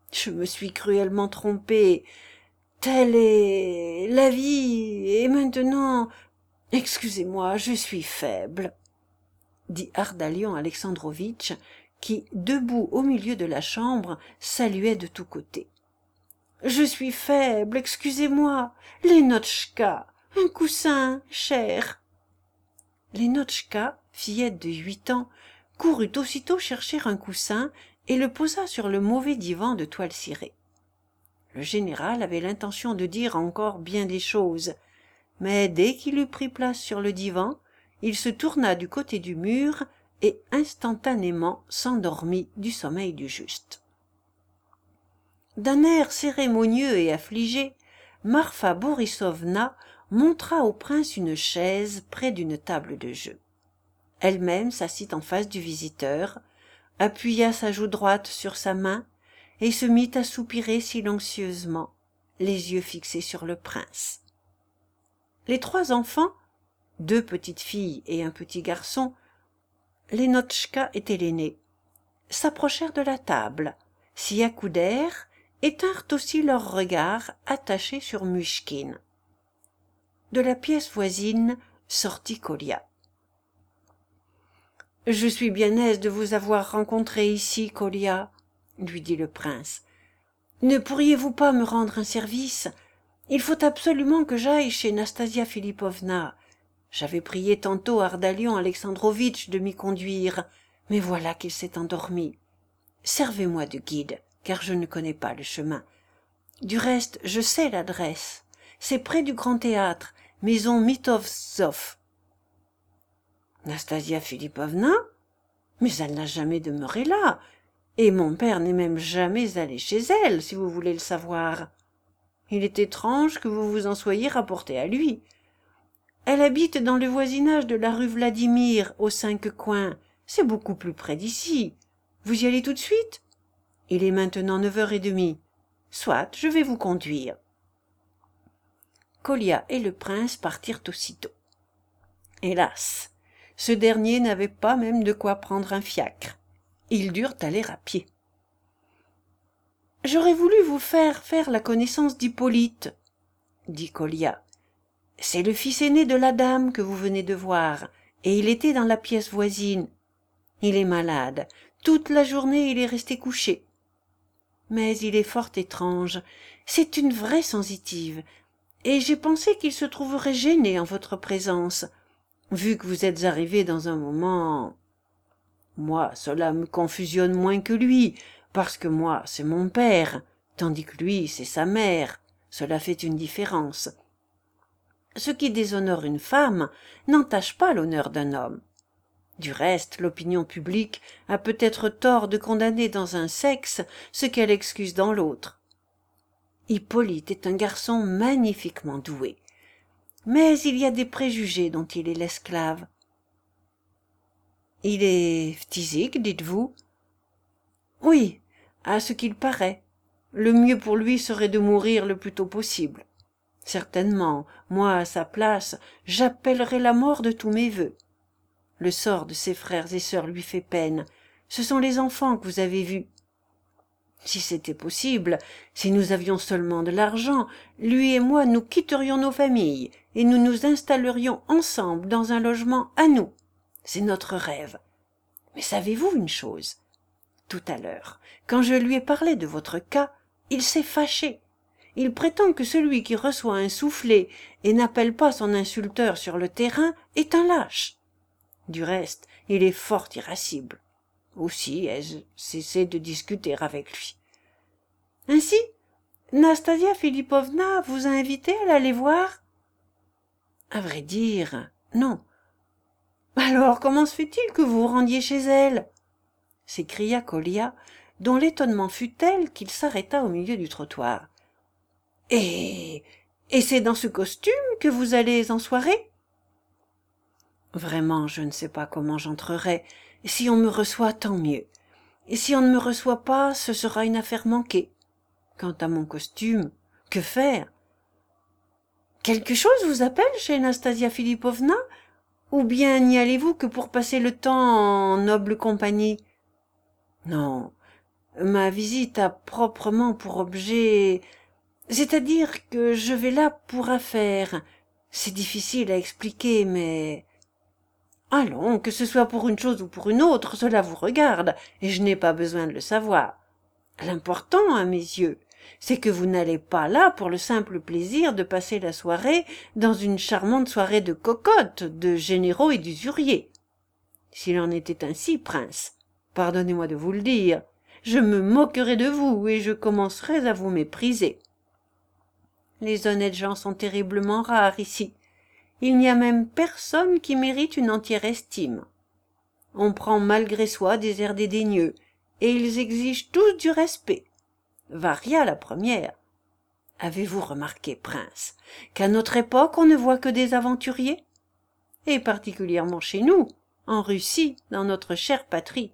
Je me suis cruellement trompée. Telle est la vie, et maintenant, excusez-moi, je suis faible, dit Ardalion Alexandrovitch, qui, debout au milieu de la chambre, saluait de tous côtés. Je suis faible, excusez-moi. Lenotchka, un coussin, cher. Lenotchka, fillette de 8 ans, courut aussitôt chercher un coussin et le posa sur le mauvais divan de toile cirée. Le général avait l'intention de dire encore bien des choses, mais dès qu'il eut pris place sur le divan, il se tourna du côté du mur et instantanément s'endormit du sommeil du juste. D'un air cérémonieux et affligé, Marfa Borisovna montra au prince une chaise près d'une table de jeu. Elle-même s'assit en face du visiteur, appuya sa joue droite sur sa main et se mit à soupirer silencieusement, les yeux fixés sur le prince. Les 3 enfants, 2 petites filles et un petit garçon, Lenotchka était l'aîné, s'approchèrent de la table, s'y accoudèrent et tinrent aussi leurs regards attachés sur Muchkine. De la pièce voisine sortit Kolia. « Je suis bien aise de vous avoir rencontré ici, Kolia, » lui dit le prince. « Ne pourriez-vous pas me rendre un service? Il faut absolument que j'aille chez Nastasia Philippovna. J'avais prié tantôt Ardalion Alexandrovitch de m'y conduire, mais voilà qu'il s'est endormi. Servez-moi de guide, car je ne connais pas le chemin. Du reste, je sais l'adresse. C'est près du Grand Théâtre, maison Mitovtsov. » Nastasia Philippovna? Mais elle n'a jamais demeuré là, et mon père n'est même jamais allé chez elle, si vous voulez le savoir. Il est étrange que vous vous en soyez rapporté à lui. Elle habite dans le voisinage de la rue Vladimir, aux 5 coins. C'est beaucoup plus près d'ici. Vous y allez tout de suite? Il est maintenant 9h30. Soit, je vais vous conduire. Kolia et le prince partirent aussitôt. Hélas, ce dernier n'avait pas même de quoi prendre un fiacre. Ils durent aller à pied. « J'aurais voulu vous faire la connaissance d'Hippolyte, » dit Kolia. « C'est le fils aîné de la dame que vous venez de voir, et il était dans la pièce voisine. Il est malade. Toute la journée, il est resté couché. Mais il est fort étrange. C'est une vraie sensitive, et j'ai pensé qu'il se trouverait gêné en votre présence, vu que vous êtes arrivé dans un moment... Moi, cela me confusionne moins que lui, parce que moi, c'est mon père, tandis que lui, c'est sa mère. Cela fait une différence. Ce qui déshonore une femme n'entache pas l'honneur d'un homme. Du reste, l'opinion publique a peut-être tort de condamner dans un sexe ce qu'elle excuse dans l'autre. Hippolyte est un garçon magnifiquement doué, mais il y a des préjugés dont il est l'esclave. Il est phtisique, dites-vous? Oui, à ce qu'il paraît. Le mieux pour lui serait de mourir le plus tôt possible. Certainement, moi, à sa place, j'appellerais la mort de tous mes vœux. Le sort de ses frères et sœurs lui fait peine. Ce sont les enfants que vous avez vus. Si c'était possible, si nous avions seulement de l'argent, lui et moi nous quitterions nos familles et nous nous installerions ensemble dans un logement à nous. C'est notre rêve. Mais savez-vous une chose? Tout à l'heure, quand je lui ai parlé de votre cas, il s'est fâché. Il prétend que celui qui reçoit un soufflet et n'appelle pas son insulteur sur le terrain est un lâche. Du reste, il est fort irascible. Aussi ai-je cessé de discuter avec lui. Ainsi, Nastasia Philippovna vous a invité à l'aller voir? À vrai dire, non. Alors, comment se fait-il que vous vous rendiez chez elle? S'écria Kolia, dont l'étonnement fut tel qu'il s'arrêta au milieu du trottoir. Et c'est dans ce costume que vous allez en soirée? Vraiment, je ne sais pas comment j'entrerai. Si on me reçoit, tant mieux. Et si on ne me reçoit pas, ce sera une affaire manquée. Quant à mon costume, que faire? Quelque chose vous appelle chez Nastasia Philippovna? Ou bien n'y allez-vous que pour passer le temps en noble compagnie? Non, Ma visite a proprement pour objet... C'est-à-dire que je vais là pour affaires. C'est difficile à expliquer, mais... Allons, que ce soit pour une chose ou pour une autre, cela vous regarde, et je n'ai pas besoin de le savoir. L'important, à mes yeux, c'est que vous n'allez pas là pour le simple plaisir de passer la soirée dans une charmante soirée de cocottes, de généraux et d'usuriers. S'il en était ainsi, prince, pardonnez-moi de vous le dire, je me moquerais de vous et je commencerais à vous mépriser. Les honnêtes gens sont terriblement rares ici. Il n'y a même personne qui mérite une entière estime. On prend malgré soi des airs dédaigneux, et ils exigent tous du respect. Varia la première. Avez-vous remarqué, prince, qu'à notre époque on ne voit que des aventuriers? Et particulièrement chez nous, en Russie, dans notre chère patrie.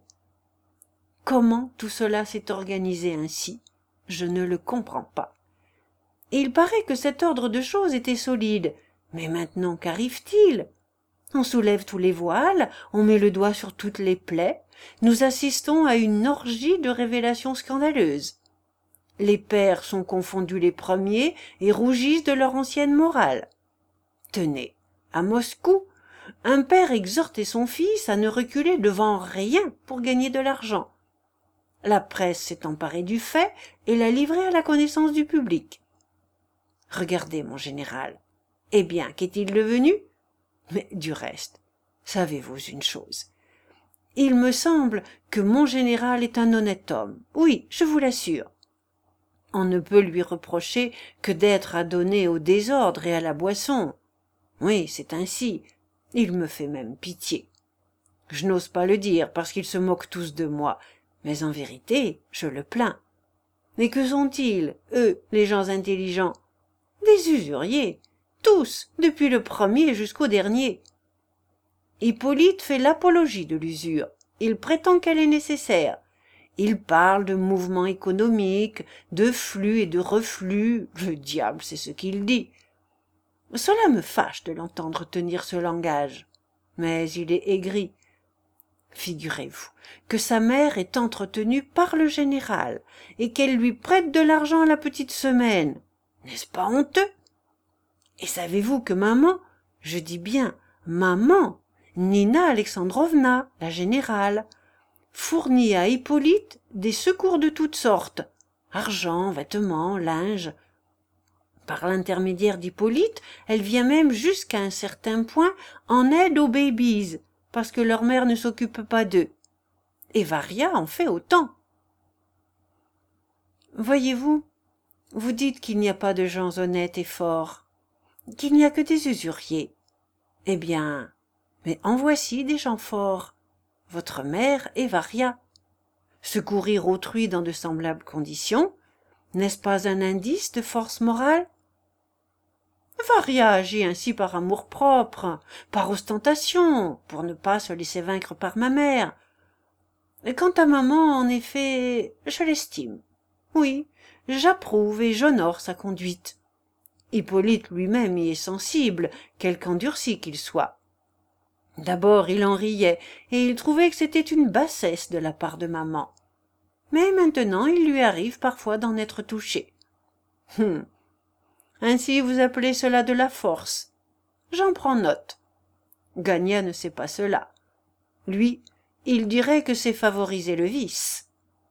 Comment tout cela s'est organisé ainsi? Je ne le comprends pas. Il paraît que cet ordre de choses était solide, mais maintenant qu'arrive-t-il? On soulève tous les voiles, on met le doigt sur toutes les plaies, nous assistons à une orgie de révélations scandaleuses. Les pères sont confondus les premiers et rougissent de leur ancienne morale. Tenez, à Moscou, un père exhortait son fils à ne reculer devant rien pour gagner de l'argent. La presse s'est emparée du fait et l'a livré à la connaissance du public. Regardez, mon général. Eh bien, qu'est-il devenu? Mais du reste, savez-vous une chose? Il me semble que mon général est un honnête homme. Oui, je vous l'assure. On ne peut lui reprocher que d'être adonné au désordre et à la boisson. Oui, c'est ainsi. Il me fait même pitié. Je n'ose pas le dire parce qu'ils se moquent tous de moi, mais en vérité, je le plains. Mais que sont-ils, eux, les gens intelligents? Des usuriers, tous, depuis le premier jusqu'au dernier. Hippolyte fait l'apologie de l'usure. Il prétend qu'elle est nécessaire. Il parle de mouvements économiques, de flux et de reflux. Le diable, c'est ce qu'il dit. Cela me fâche de l'entendre tenir ce langage. Mais il est aigri. Figurez-vous que sa mère est entretenue par le général et qu'elle lui prête de l'argent à la petite semaine. N'est-ce pas honteux? Et savez-vous que maman, je dis bien maman, Nina Alexandrovna, la générale, fournit à Hippolyte des secours de toutes sortes, argent, vêtements, linge. Par l'intermédiaire d'Hippolyte, elle vient même jusqu'à un certain point en aide aux babies, parce que leur mère ne s'occupe pas d'eux. Et Varia en fait autant. Voyez-vous, vous dites qu'il n'y a pas de gens honnêtes et forts, qu'il n'y a que des usuriers. Eh bien, mais en voici des gens forts. Votre mère et Varia. Secourir autrui dans de semblables conditions, n'est-ce pas un indice de force morale? Varia agit ainsi par amour-propre, par ostentation, pour ne pas se laisser vaincre par ma mère. Et quant à maman, en effet, je l'estime. Oui, j'approuve et j'honore sa conduite. Hippolyte lui-même y est sensible, quelque endurci qu'il soit. D'abord il en riait, et il trouvait que c'était une bassesse de la part de maman. Mais maintenant il lui arrive parfois d'en être touché. Ainsi vous appelez cela de la force. J'en prends note. Gagna ne sait pas cela. Lui, il dirait que c'est favoriser le vice.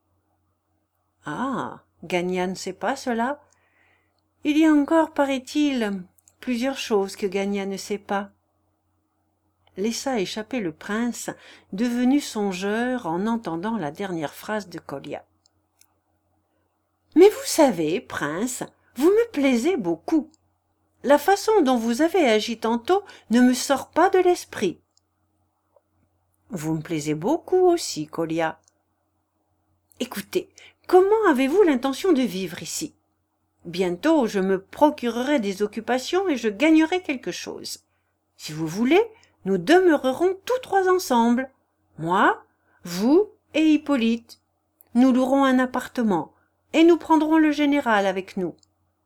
Ah, Gagna ne sait pas cela? Il y a encore, paraît-il, plusieurs choses que Gagna ne sait pas. Laissa échapper le prince, devenu songeur en entendant la dernière phrase de Kolya. Mais vous savez, prince, vous me plaisez beaucoup. La façon dont vous avez agi tantôt ne me sort pas de l'esprit. Vous me plaisez beaucoup aussi, Kolya. Écoutez, comment avez-vous l'intention de vivre ici? Bientôt je me procurerai des occupations et je gagnerai quelque chose. Si vous voulez, nous demeurerons tous trois ensemble. Moi, vous et Hippolyte. Nous louerons un appartement et nous prendrons le général avec nous.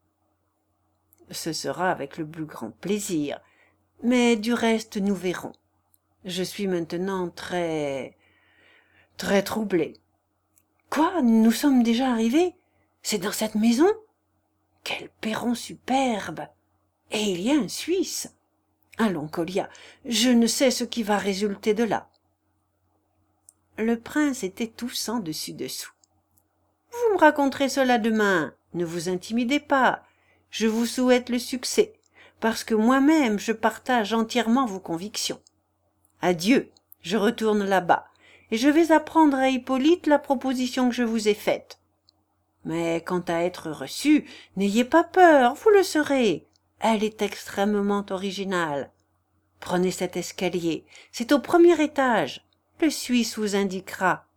Ce sera avec le plus grand plaisir, mais du reste nous verrons. Je suis maintenant très troublé. Quoi, nous sommes déjà arrivés? C'est dans cette maison? Quel perron superbe! Et il y a un Suisse. Allons, Colia, je ne sais ce qui va résulter de là. Le prince était tout sens dessus-dessous. Vous me raconterez cela demain, ne vous intimidez pas. Je vous souhaite le succès, parce que moi-même je partage entièrement vos convictions. Adieu, je retourne là-bas, et je vais apprendre à Hippolyte la proposition que je vous ai faite. Mais quant à être reçu, n'ayez pas peur, vous le serez. Elle est extrêmement originale. Prenez cet escalier, c'est au premier étage. Le Suisse vous indiquera.